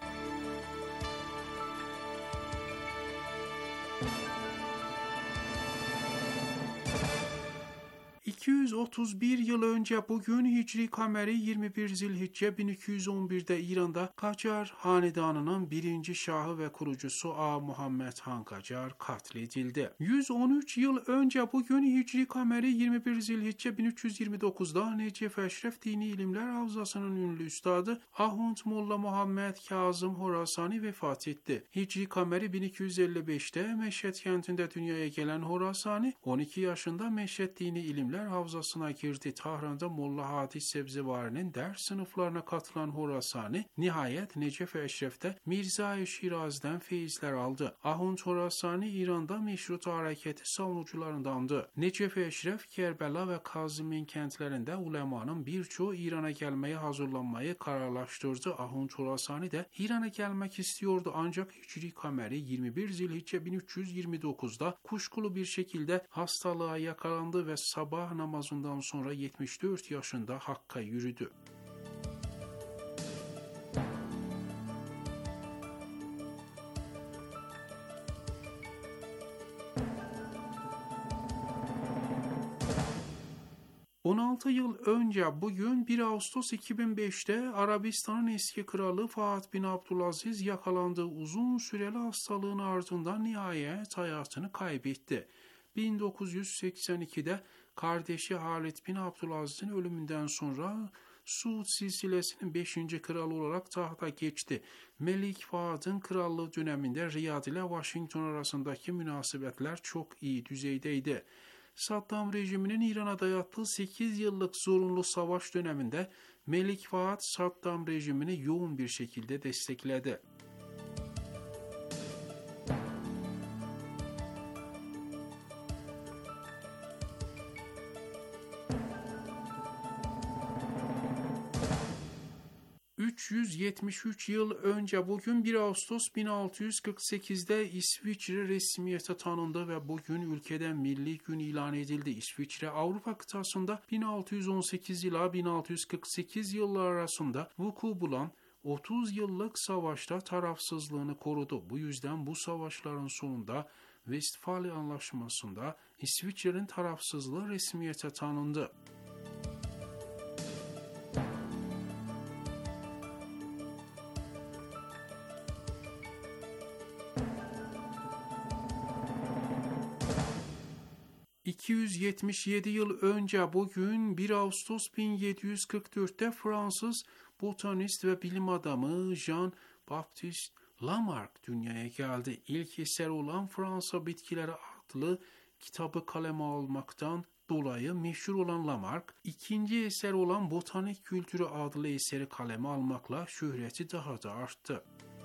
G: ...231 yıl önce bugün Hicri Kameri 21 Zilhicce 1211'de İran'da Kacar Hanedanı'nın birinci şahı ve kurucusu Ağa Muhammed Han Kacar katledildi. 113 yıl önce bugün Hicri Kameri 21 Zilhicce 1329'da Necef Eşref Dini İlimler Havzası'nın ünlü üstadı Ahund Molla Muhammed Kazım Horasani vefat etti. Hicri Kameri 1255'te Meşhed kentinde dünyaya gelen Horasani 12 yaşında Meşhed Dini İlimler Havzası'na girdi. Tahran'da Molla Hadi Sebzevari'nin ders sınıflarına katılan Horasani, nihayet Necef Eşref'te Mirza-i Şiraz'dan feyizler aldı. Ahund Horasani İran'da meşrut hareketi savunucularındandı. Necef Eşref, Kerbela ve Kazımin kentlerinde ulemanın birçoğu İran'a gelmeye hazırlanmayı kararlaştırdı. Ahund Horasani de İran'a gelmek istiyordu ancak Hicri Kameri 21 Zilhicce 1329'da kuşkulu bir şekilde hastalığa yakalandı ve sabah namazından sonra 74 yaşında Hakk'a yürüdü. ...16 yıl önce bugün 1 Ağustos 2005'te Arabistan'ın eski kralı Fahd bin Abdülaziz yakalandığı uzun süreli hastalığın ardından nihayet hayatını kaybetti. 1982'de kardeşi Halid bin Abdülaziz'in ölümünden sonra Suud silsilesinin 5. kralı olarak tahta geçti. Melik Fahd'ın krallığı döneminde Riyad ile Washington arasındaki münasebetler çok iyi düzeydeydi. Saddam rejiminin İran'a dayattığı 8 yıllık zorunlu savaş döneminde Melik Fahd Saddam rejimini yoğun bir şekilde destekledi. ...373 yıl önce bugün 1 Ağustos 1648'de İsviçre resmiyete tanındı ve bugün ülkede milli gün ilan edildi. İsviçre, Avrupa kıtasında 1618 ila 1648 yılları arasında vuku bulan 30 yıllık savaşta tarafsızlığını korudu. Bu yüzden bu savaşların sonunda Westfalia Anlaşması'nda İsviçre'nin tarafsızlığı resmiyete tanındı. ...277 yıl önce bugün 1 Ağustos 1744'te Fransız botanist ve bilim adamı Jean-Baptiste Lamarck dünyaya geldi. İlk eser olan Fransa Bitkileri adlı kitabı kaleme almaktan dolayı meşhur olan Lamarck, ikinci eser olan Botanik Kültürü adlı eseri kaleme almakla şöhreti daha da arttı.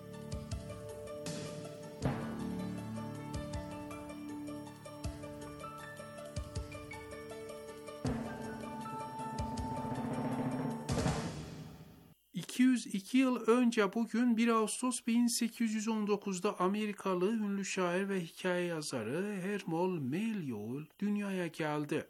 G: ...202 yıl önce bugün 1 Ağustos 1819'da Amerikalı ünlü şair ve hikaye yazarı Hermol Melville dünyaya geldi.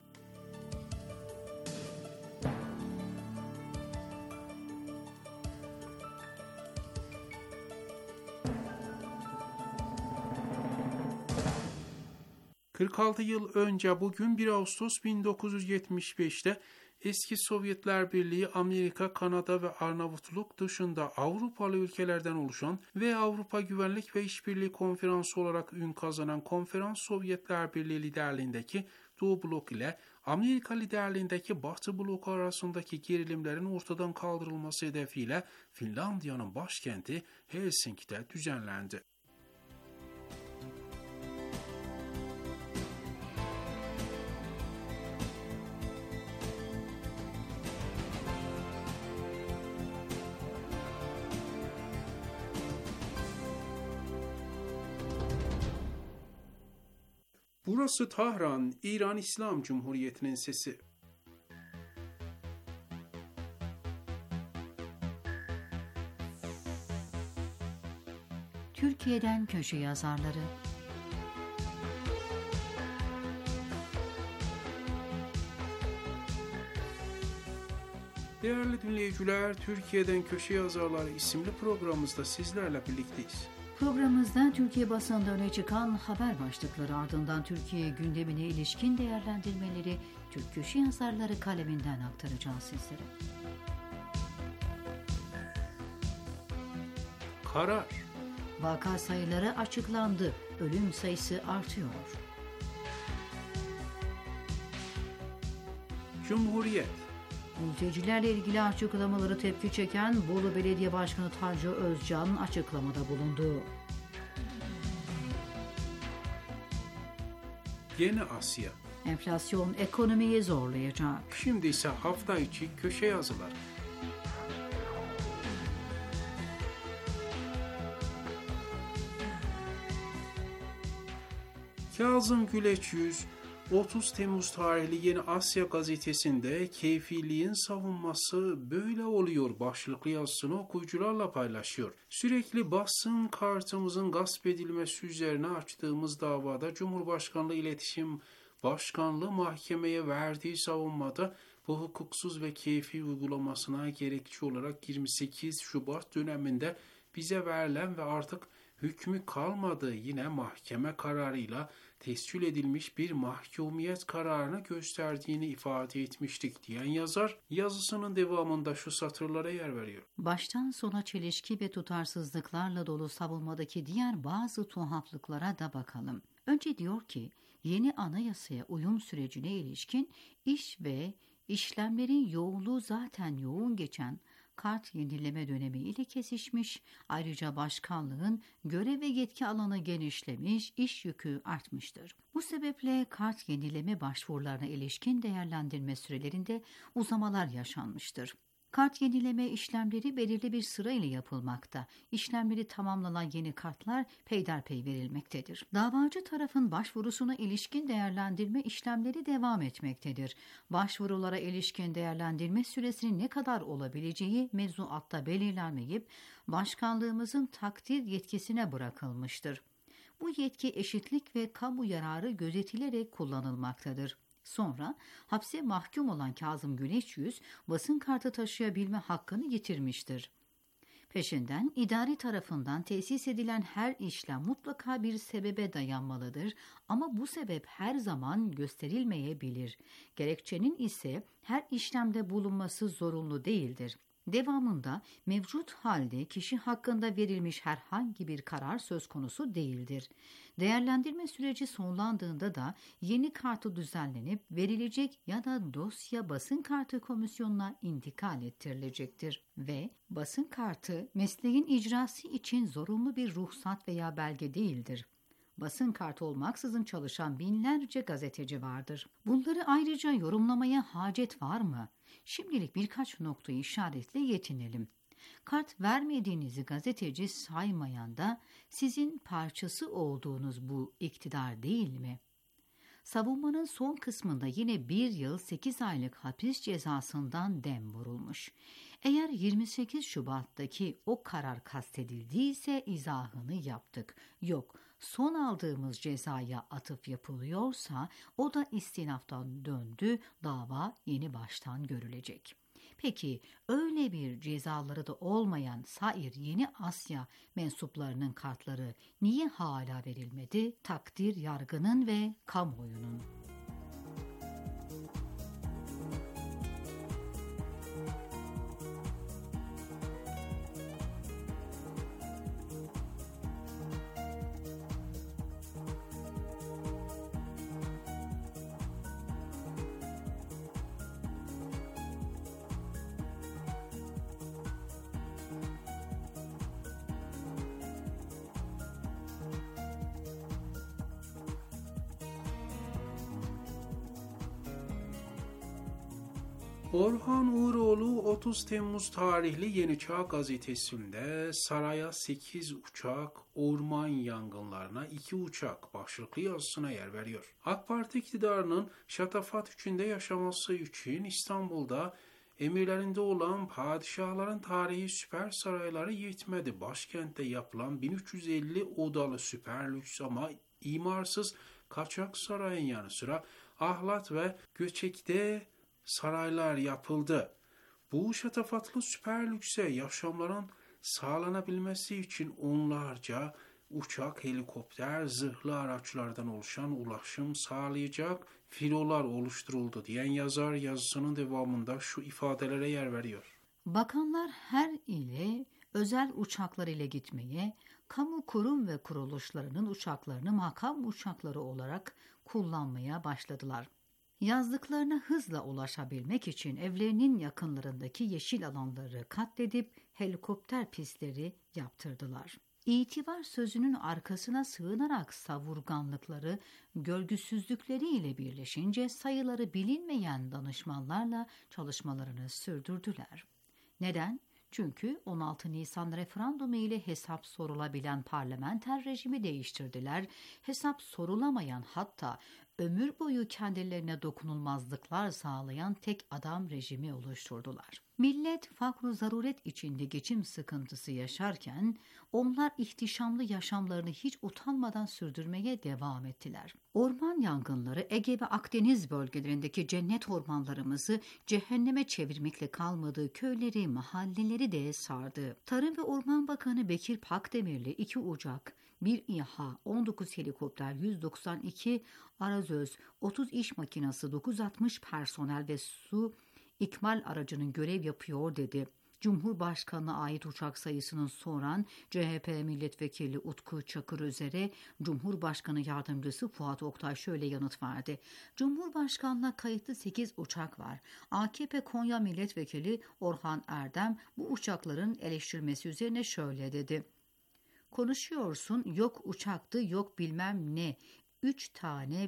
G: ...46 yıl önce bugün 1 Ağustos 1975'te... Eski Sovyetler Birliği, Amerika, Kanada ve Arnavutluk dışında Avrupalı ülkelerden oluşan ve Avrupa Güvenlik ve İşbirliği Konferansı olarak ün kazanan konferans Sovyetler Birliği liderliğindeki Doğu Blok ile Amerika liderliğindeki Batı Bloku arasındaki gerilimlerin ortadan kaldırılması hedefiyle Finlandiya'nın başkenti Helsinki'de düzenlendi. Burası Tahran, İran İslam Cumhuriyeti'nin sesi.
E: Türkiye'den köşe yazarları.
G: Değerli dinleyiciler, Türkiye'den Köşe Yazarları isimli programımızda sizlerle birlikteyiz.
E: Programımızda Türkiye basında öne çıkan haber başlıkları, ardından Türkiye gündemine ilişkin değerlendirmeleri Türk Köşe Yazarları kaleminden aktaracağız sizlere.
G: Karar.
E: Vaka sayıları açıklandı. Ölüm sayısı artıyor.
G: Cumhuriyet.
E: Mültecilerle ilgili açıklamaları tepki çeken Bolu Belediye Başkanı Taci Özcan açıklamada bulundu.
G: Yeni Asya.
E: Enflasyon ekonomiyi zorlayacak.
G: Şimdi ise hafta içi köşe yazıları. Kazım Güleç Yüz, 30 Temmuz tarihli Yeni Asya gazetesinde keyfiliğin savunması böyle oluyor başlıklı yazısını okuyucularla paylaşıyor. Sürekli basın kartımızın gasp edilmesi üzerine açtığımız davada Cumhurbaşkanlığı İletişim Başkanlığı mahkemeye verdiği savunmada bu hukuksuz ve keyfi uygulamasına gerekçe olarak 28 Şubat döneminde bize verilen ve artık hükmü kalmadığı yine mahkeme kararıyla tescil edilmiş bir mahkumiyet kararını gösterdiğini ifade etmiştik diyen yazar, yazısının devamında şu satırlara yer veriyor.
E: Baştan sona çelişki ve tutarsızlıklarla dolu savunmadaki diğer bazı tuhaflıklara da bakalım. Önce diyor ki, yeni anayasaya uyum sürecine ilişkin iş ve işlemlerin yoğunluğu zaten yoğun geçen kart yenileme dönemi ile kesişmiş, ayrıca başkanlığın görev ve yetki alanı genişlemiş, iş yükü artmıştır. Bu sebeple kart yenileme başvurularına ilişkin değerlendirme sürelerinde uzamalar yaşanmıştır. Kart yenileme işlemleri belirli bir sıra ile yapılmakta. İşlemleri tamamlanan yeni kartlar peyderpey verilmektedir. Davacı tarafın başvurusuna ilişkin değerlendirme işlemleri devam etmektedir. Başvurulara ilişkin değerlendirme süresinin ne kadar olabileceği mevzuatta belirlenmeyip başkanlığımızın takdir yetkisine bırakılmıştır. Bu yetki eşitlik ve kamu yararı gözetilerek kullanılmaktadır. Sonra hapse mahkum olan Kazım Güleç Yüz basın kartı taşıyabilme hakkını yitirmiştir. Peşinden idari tarafından tesis edilen her işlem mutlaka bir sebebe dayanmalıdır ama bu sebep her zaman gösterilmeyebilir. Gerekçenin ise her işlemde bulunması zorunlu değildir. Devamında mevcut halde kişi hakkında verilmiş herhangi bir karar söz konusu değildir. Değerlendirme süreci sonlandığında da yeni kartı düzenlenip verilecek ya da dosya basın kartı komisyonuna intikal ettirilecektir. Ve basın kartı mesleğin icrası için zorunlu bir ruhsat veya belge değildir. Basın kartı olmaksızın çalışan binlerce gazeteci vardır. Bunları ayrıca yorumlamaya hacet var mı? Şimdilik birkaç noktayı işaretle yetinelim. Kart vermediğinizi gazeteci saymayan da sizin parçası olduğunuz bu iktidar değil mi? Savunmanın son kısmında yine 1 yıl 8 aylık hapis cezasından dem vurulmuş. Eğer 28 Şubat'taki o karar kastedildiyse izahını yaptık. Yok, son aldığımız cezaya atıf yapılıyorsa o da istinaftan döndü, dava yeni baştan görülecek. Peki öyle bir cezaları da olmayan sair Yeni Asya mensuplarının kartları niye hala verilmedi? Takdir yargının ve kamuoyunun.
G: Orhan Uğuroğlu 30 Temmuz tarihli Yeni Çağ gazetesinde saraya 8 uçak, orman yangınlarına 2 uçak başlıklı yazısına yer veriyor. AK Parti iktidarının şatafat içinde yaşaması için İstanbul'da emirlerinde olan padişahların tarihi süper sarayları yetmedi. Başkentte yapılan 1350 odalı süper lüks ama imarsız kaçak sarayın yanı sıra Ahlat ve Göçek'te saraylar yapıldı. Bu şatafatlı süper lükse yaşamların sağlanabilmesi için onlarca uçak, helikopter, zırhlı araçlardan oluşan ulaşım sağlayacak filolar oluşturuldu diyen yazar yazısının devamında şu ifadelere yer veriyor.
E: Bakanlar her ile özel uçaklar ile gitmeye, kamu kurum ve kuruluşlarının uçaklarını makam uçakları olarak kullanmaya başladılar. Yazdıklarına hızla ulaşabilmek için evlerinin yakınlarındaki yeşil alanları katledip helikopter pistleri yaptırdılar. İtibar sözünün arkasına sığınarak savurganlıkları, görgüsüzlükleriyle birleşince sayıları bilinmeyen danışmanlarla çalışmalarını sürdürdüler. Neden? Çünkü 16 Nisan referandumu ile hesap sorulabilen parlamenter rejimi değiştirdiler, hesap sorulamayan hatta ömür boyu kendilerine dokunulmazlıklar sağlayan tek adam rejimi oluşturdular. Millet fakr-ı zaruret içinde geçim sıkıntısı yaşarken onlar ihtişamlı yaşamlarını hiç utanmadan sürdürmeye devam ettiler. Orman yangınları Ege ve Akdeniz bölgelerindeki cennet ormanlarımızı cehenneme çevirmekle kalmadığı köyleri, mahalleleri de sardı. Tarım ve Orman Bakanı Bekir Pakdemirli 2 uçak, 1 İHA, 19 helikopter, 192 arazöz, 30 iş makinesi, 960 personel ve su ikmal aracının görev yapıyor dedi. Cumhurbaşkanına ait uçak sayısının soran CHP milletvekili Utku Çakırözer'e Cumhurbaşkanı yardımcısı Fuat Oktay şöyle yanıt verdi. Cumhurbaşkanlığına kayıtlı 8 uçak var. AKP Konya milletvekili Orhan Erdem bu uçakların eleştirilmesi üzerine şöyle dedi. Konuşuyorsun, yok uçaktı, yok bilmem ne. 3 tane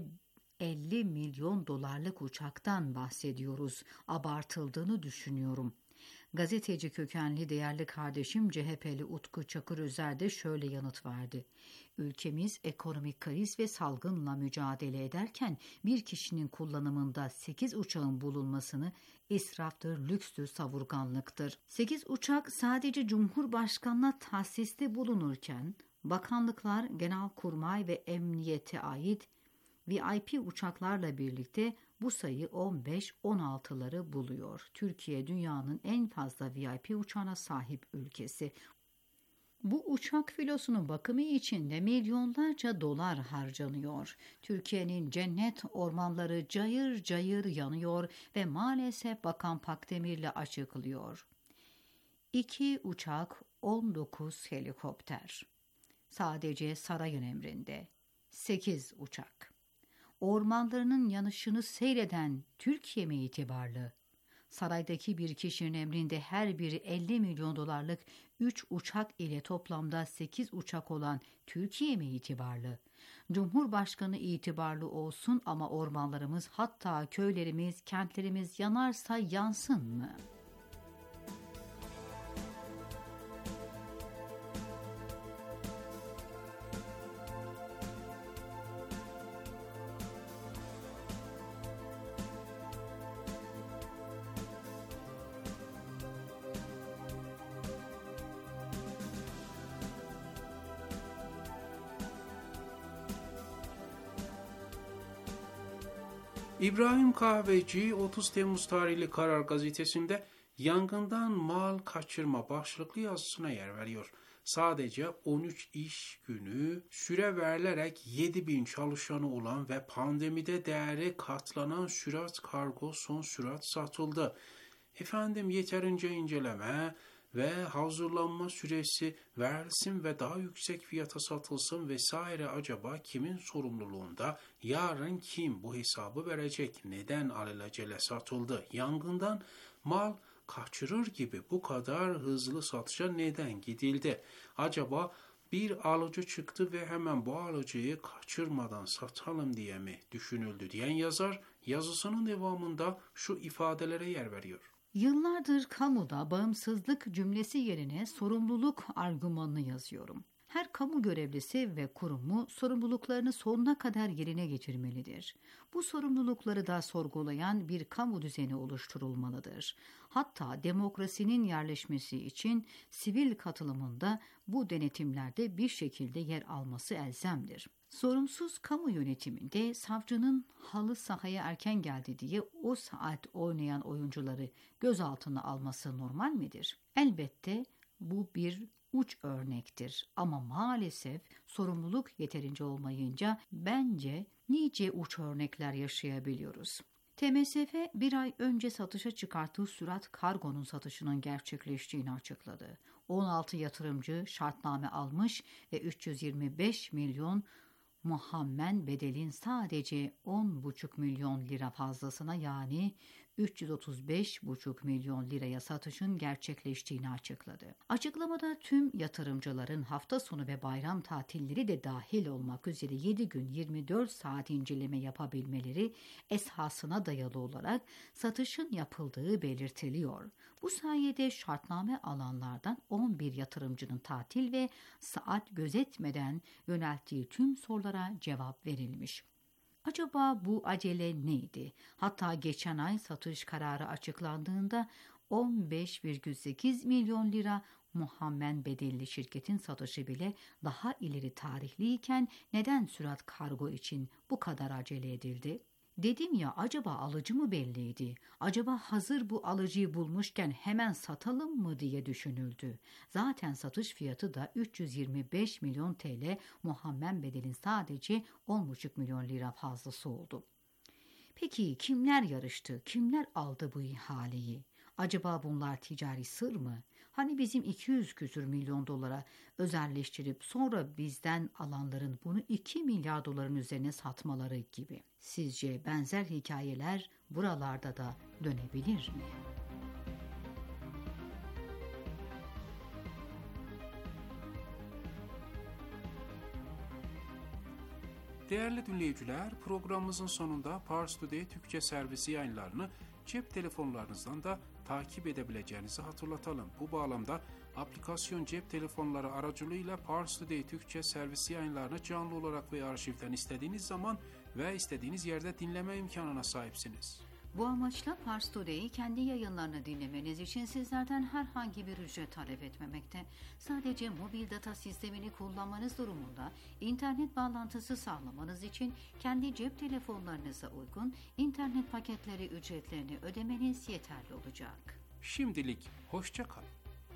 E: 50 milyon dolarlık uçaktan bahsediyoruz. Abartıldığını düşünüyorum. Gazeteci kökenli değerli kardeşim CHP'li Utku Çakırözer de şöyle yanıt verdi. Ülkemiz ekonomik kriz ve salgınla mücadele ederken bir kişinin kullanımında 8 uçağın bulunmasını israftır, lükstür, savurganlıktır. 8 uçak sadece Cumhurbaşkanı'na tahsiste bulunurken bakanlıklar, genelkurmay ve emniyete ait VIP uçaklarla birlikte bu sayı 15-16'ları buluyor. Türkiye dünyanın en fazla VIP uçağına sahip ülkesi. Bu uçak filosunun bakımı için de milyonlarca dolar harcanıyor. Türkiye'nin cennet ormanları cayır cayır yanıyor ve maalesef Bakan Pakdemirli açıklıyor. 2 uçak, 19 helikopter. Sadece sarayın emrinde. 8 uçak. Ormanlarının yanışını seyreden Türkiye mi itibarlı? Saraydaki bir kişinin emrinde her biri 50 milyon dolarlık 3 uçak ile toplamda 8 uçak olan Türkiye mi itibarlı? Cumhurbaşkanı itibarlı olsun ama ormanlarımız, hatta köylerimiz, kentlerimiz yanarsa yansın mı?
G: İbrahim Kahveci 30 Temmuz tarihli Karar Gazetesi'nde yangından mal kaçırma başlıklı yazısına yer veriyor. Sadece 13 iş günü süre verilerek 7.000 çalışanı olan ve pandemide değeri katlanan sürat kargo son sürat satıldı. Yeterince inceleme ve hazırlanma süresi verilsin ve daha yüksek fiyata satılsın vesaire, acaba kimin sorumluluğunda? Yarın kim bu hesabı verecek? Neden alelacele satıldı? Yangından mal kaçırır gibi bu kadar hızlı satışa neden gidildi? Acaba bir alıcı çıktı ve hemen bu alıcıyı kaçırmadan satalım diye mi düşünüldü diyen yazar yazısının devamında şu ifadelere yer veriyor.
E: Yıllardır kamuda bağımsızlık cümlesi yerine sorumluluk argümanını yazıyorum. Her kamu görevlisi ve kurumu sorumluluklarını sonuna kadar yerine getirmelidir. Bu sorumlulukları da sorgulayan bir kamu düzeni oluşturulmalıdır. Hatta demokrasinin yerleşmesi için sivil katılımında bu denetimlerde bir şekilde yer alması elzemdir. Sorumsuz kamu yönetiminde savcının halı sahaya erken geldi diye o saat oynayan oyuncuları gözaltına alması normal midir? Elbette bu bir uç örnektir ama maalesef sorumluluk yeterince olmayınca bence nice uç örnekler yaşayabiliyoruz. TMSF bir ay önce satışa çıkarttığı sürat kargonun satışının gerçekleştiğini açıkladı. 16 yatırımcı şartname almış ve 325 milyon muhammen bedelin sadece 10,5 milyon lira fazlasına yani 335,5 milyon liraya satışın gerçekleştiğini açıkladı. Açıklamada tüm yatırımcıların hafta sonu ve bayram tatilleri de dahil olmak üzere 7 gün 24 saat inceleme yapabilmeleri esasına dayalı olarak satışın yapıldığı belirtiliyor. Bu sayede şartname alanlardan 11 yatırımcının tatil ve saat gözetmeden yönelttiği tüm sorulara cevap verilmiş. Acaba bu acele neydi? Hatta geçen ay satış kararı açıklandığında 15,8 milyon lira muhammen bedelli şirketin satışı bile daha ileri tarihliyken neden sürat kargo için bu kadar acele edildi? Dedim ya, acaba alıcı mı belliydi? Acaba hazır bu alıcıyı bulmuşken hemen satalım mı diye düşünüldü. Zaten satış fiyatı da 325 milyon TL, muhammen bedelin sadece 10,5 milyon lira fazlası oldu. Peki kimler yarıştı? Kimler aldı bu ihaleyi? Acaba bunlar ticari sır mı? Hani bizim 200 küsür milyon dolara özelleştirip sonra bizden alanların bunu 2 milyar doların üzerine satmaları gibi. Sizce benzer hikayeler buralarda da dönebilir mi?
G: Değerli dinleyiciler, programımızın sonunda Pars Today Türkçe servisi yayınlarını cep telefonlarınızdan da takip edebileceğinizi hatırlatalım. Bu bağlamda aplikasyon cep telefonları aracılığıyla Pars Today Türkçe servisi yayınlarını canlı olarak ve arşivden istediğiniz zaman ve istediğiniz yerde dinleme imkanına sahipsiniz.
E: Bu amaçla Pars Today'i kendi yayınlarını dinlemeniz için sizlerden herhangi bir ücret talep etmemekte. Sadece mobil data sistemini kullanmanız durumunda internet bağlantısı sağlamanız için kendi cep telefonlarınıza uygun internet paketleri ücretlerini ödemeniz yeterli olacak.
G: Şimdilik hoşça kalın.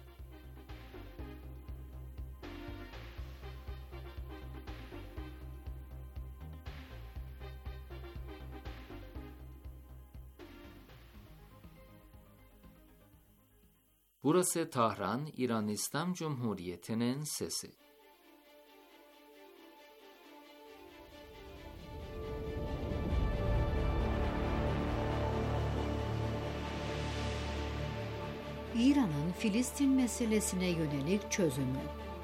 A: Burası Tahran, İran İslam Cumhuriyeti'nin sesi.
E: İran'ın Filistin meselesine yönelik çözümü.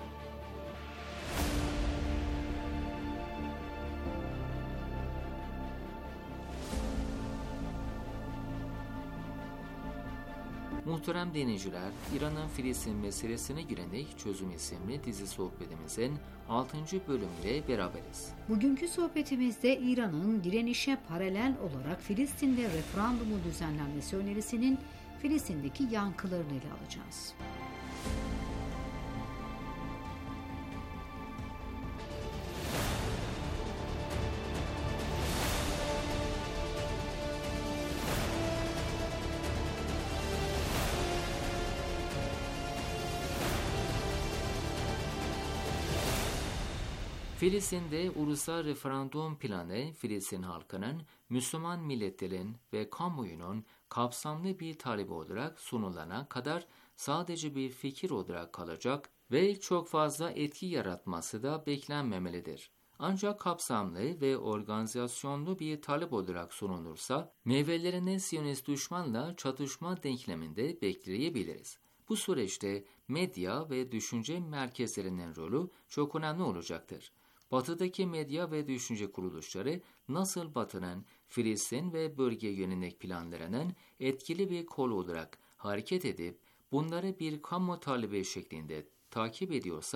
A: Muhterem dinleyiciler, İran'ın Filistin meselesine yönelik çözüm isimli dizi sohbetimizin 6. bölümüyle beraberiz.
E: Bugünkü sohbetimizde İran'ın direnişe paralel olarak Filistin'de referandumu düzenlenmesi önerisinin Filistin'deki yankılarını ele alacağız.
A: Filistin'de ulusal referandum planı Filistin halkının, Müslüman milletlerin ve kamuoyunun kapsamlı bir talebi olarak sunulana kadar sadece bir fikir olarak kalacak ve çok fazla etki yaratması da beklenmemelidir. Ancak kapsamlı ve organizasyonlu bir talep olarak sunulursa, meyvelerini Siyonist düşmanla çatışma denkleminde bekleyebiliriz. Bu süreçte medya ve düşünce merkezlerinin rolü çok önemli olacaktır. Batı'daki medya ve düşünce kuruluşları nasıl Batı'nın Filistin ve bölge yönelik planlarının etkili bir kol olarak hareket edip bunları bir kamu talebi şeklinde takip ediyorsa,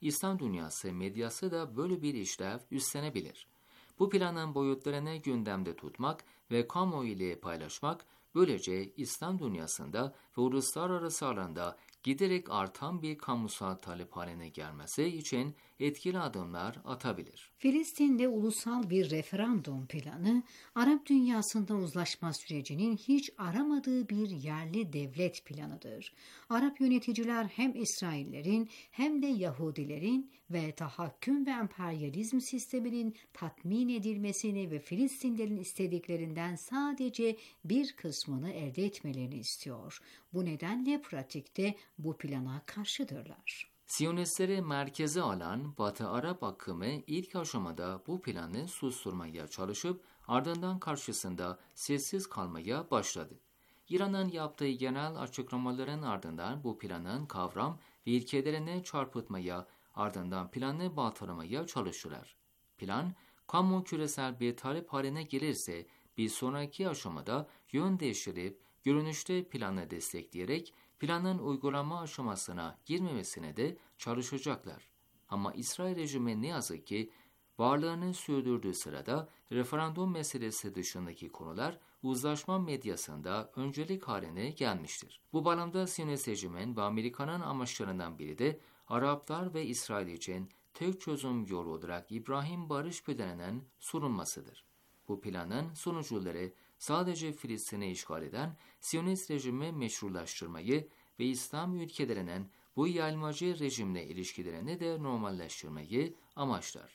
A: İslam dünyası medyası da böyle bir işlev üstlenebilir. Bu planın boyutlarını gündemde tutmak ve kamuoyu ile paylaşmak, böylece İslam dünyasında ve uluslararası alanda giderek artan bir kamusal talep haline gelmesi için etkili adımlar atabilir.
E: Filistin'de ulusal bir referandum planı, Arap dünyasında uzlaşma sürecinin hiç aramadığı bir yerli devlet planıdır. Arap yöneticiler hem İsraillerin hem de Yahudilerin ve tahakküm ve emperyalizm sisteminin tatmin edilmesini ve Filistinlerin istediklerinden sadece bir kısmını elde etmelerini istiyor. Bu nedenle pratikte bu plana karşıdırlar.
A: Siyonistleri merkeze alan Batı Arap akımı ilk aşamada bu planı susturmaya çalışıp ardından karşısında sessiz kalmaya başladı. İran'ın yaptığı genel açıklamaların ardından bu planın kavram ve ilkelerini çarpıtmaya, ardından planı batırmaya çalıştılar. Plan, kamu küresel bir talep haline gelirse bir sonraki aşamada yön değiştirip görünüşte planı destekleyerek planın uygulama aşamasına girmemesine de çalışacaklar. Ama İsrail rejimi ne yazık ki varlığını sürdürdüğü sırada referandum meselesi dışındaki konular uzlaşma medyasında öncelik haline gelmiştir. Bu bağlamda Siyonist rejimin ve Amerika'nın amaçlarından biri de Araplar ve İsrail için tek çözüm yolu olarak İbrahim Barış Planı'nın sunulmasıdır. Bu planın sunucuları sadece Filistin'i işgal eden Siyonist rejimi meşrulaştırmayı ve İslam ülkelerinin bu yaymacı rejimle ilişkilerini de normalleştirmeyi amaçlar.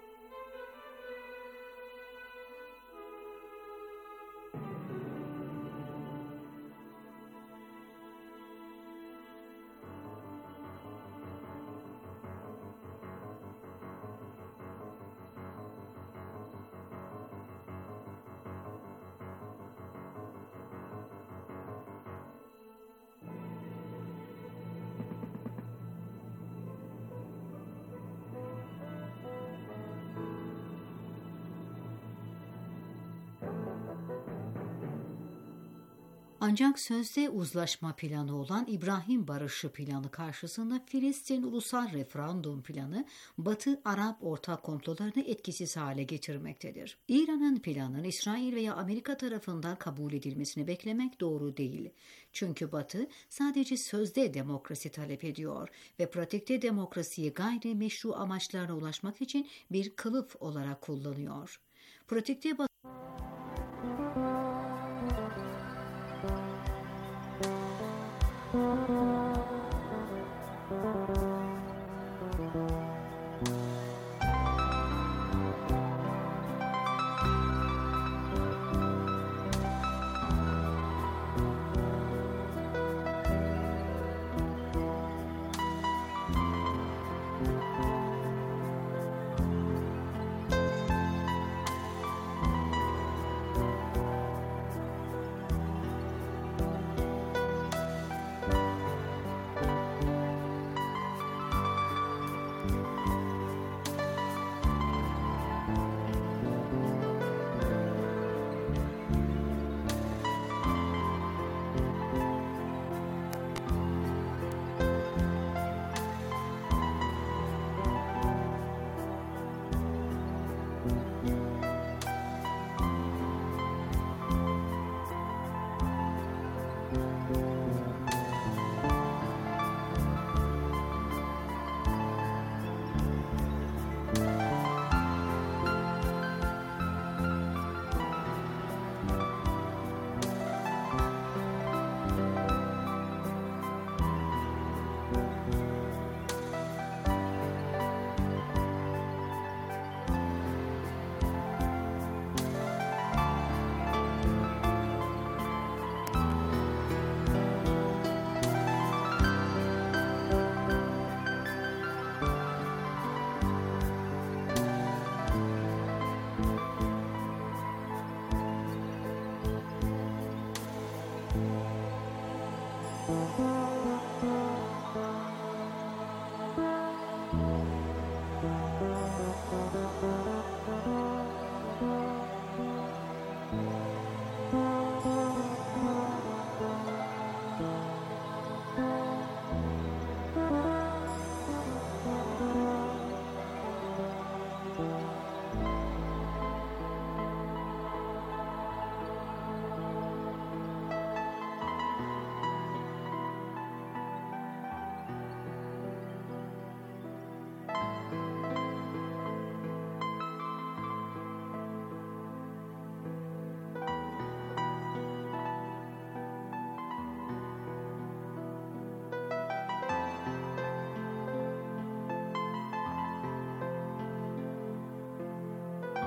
E: Ancak sözde uzlaşma planı olan İbrahim Barışı planı karşısında Filistin Ulusal Referandum planı Batı Arap ortak komplolarını etkisiz hale getirmektedir. İran'ın planının İsrail veya Amerika tarafından kabul edilmesini beklemek doğru değil. Çünkü Batı sadece sözde demokrasi talep ediyor ve pratikte demokrasiyi gayri meşru amaçlarına ulaşmak için bir kılıf olarak kullanıyor. Pratikte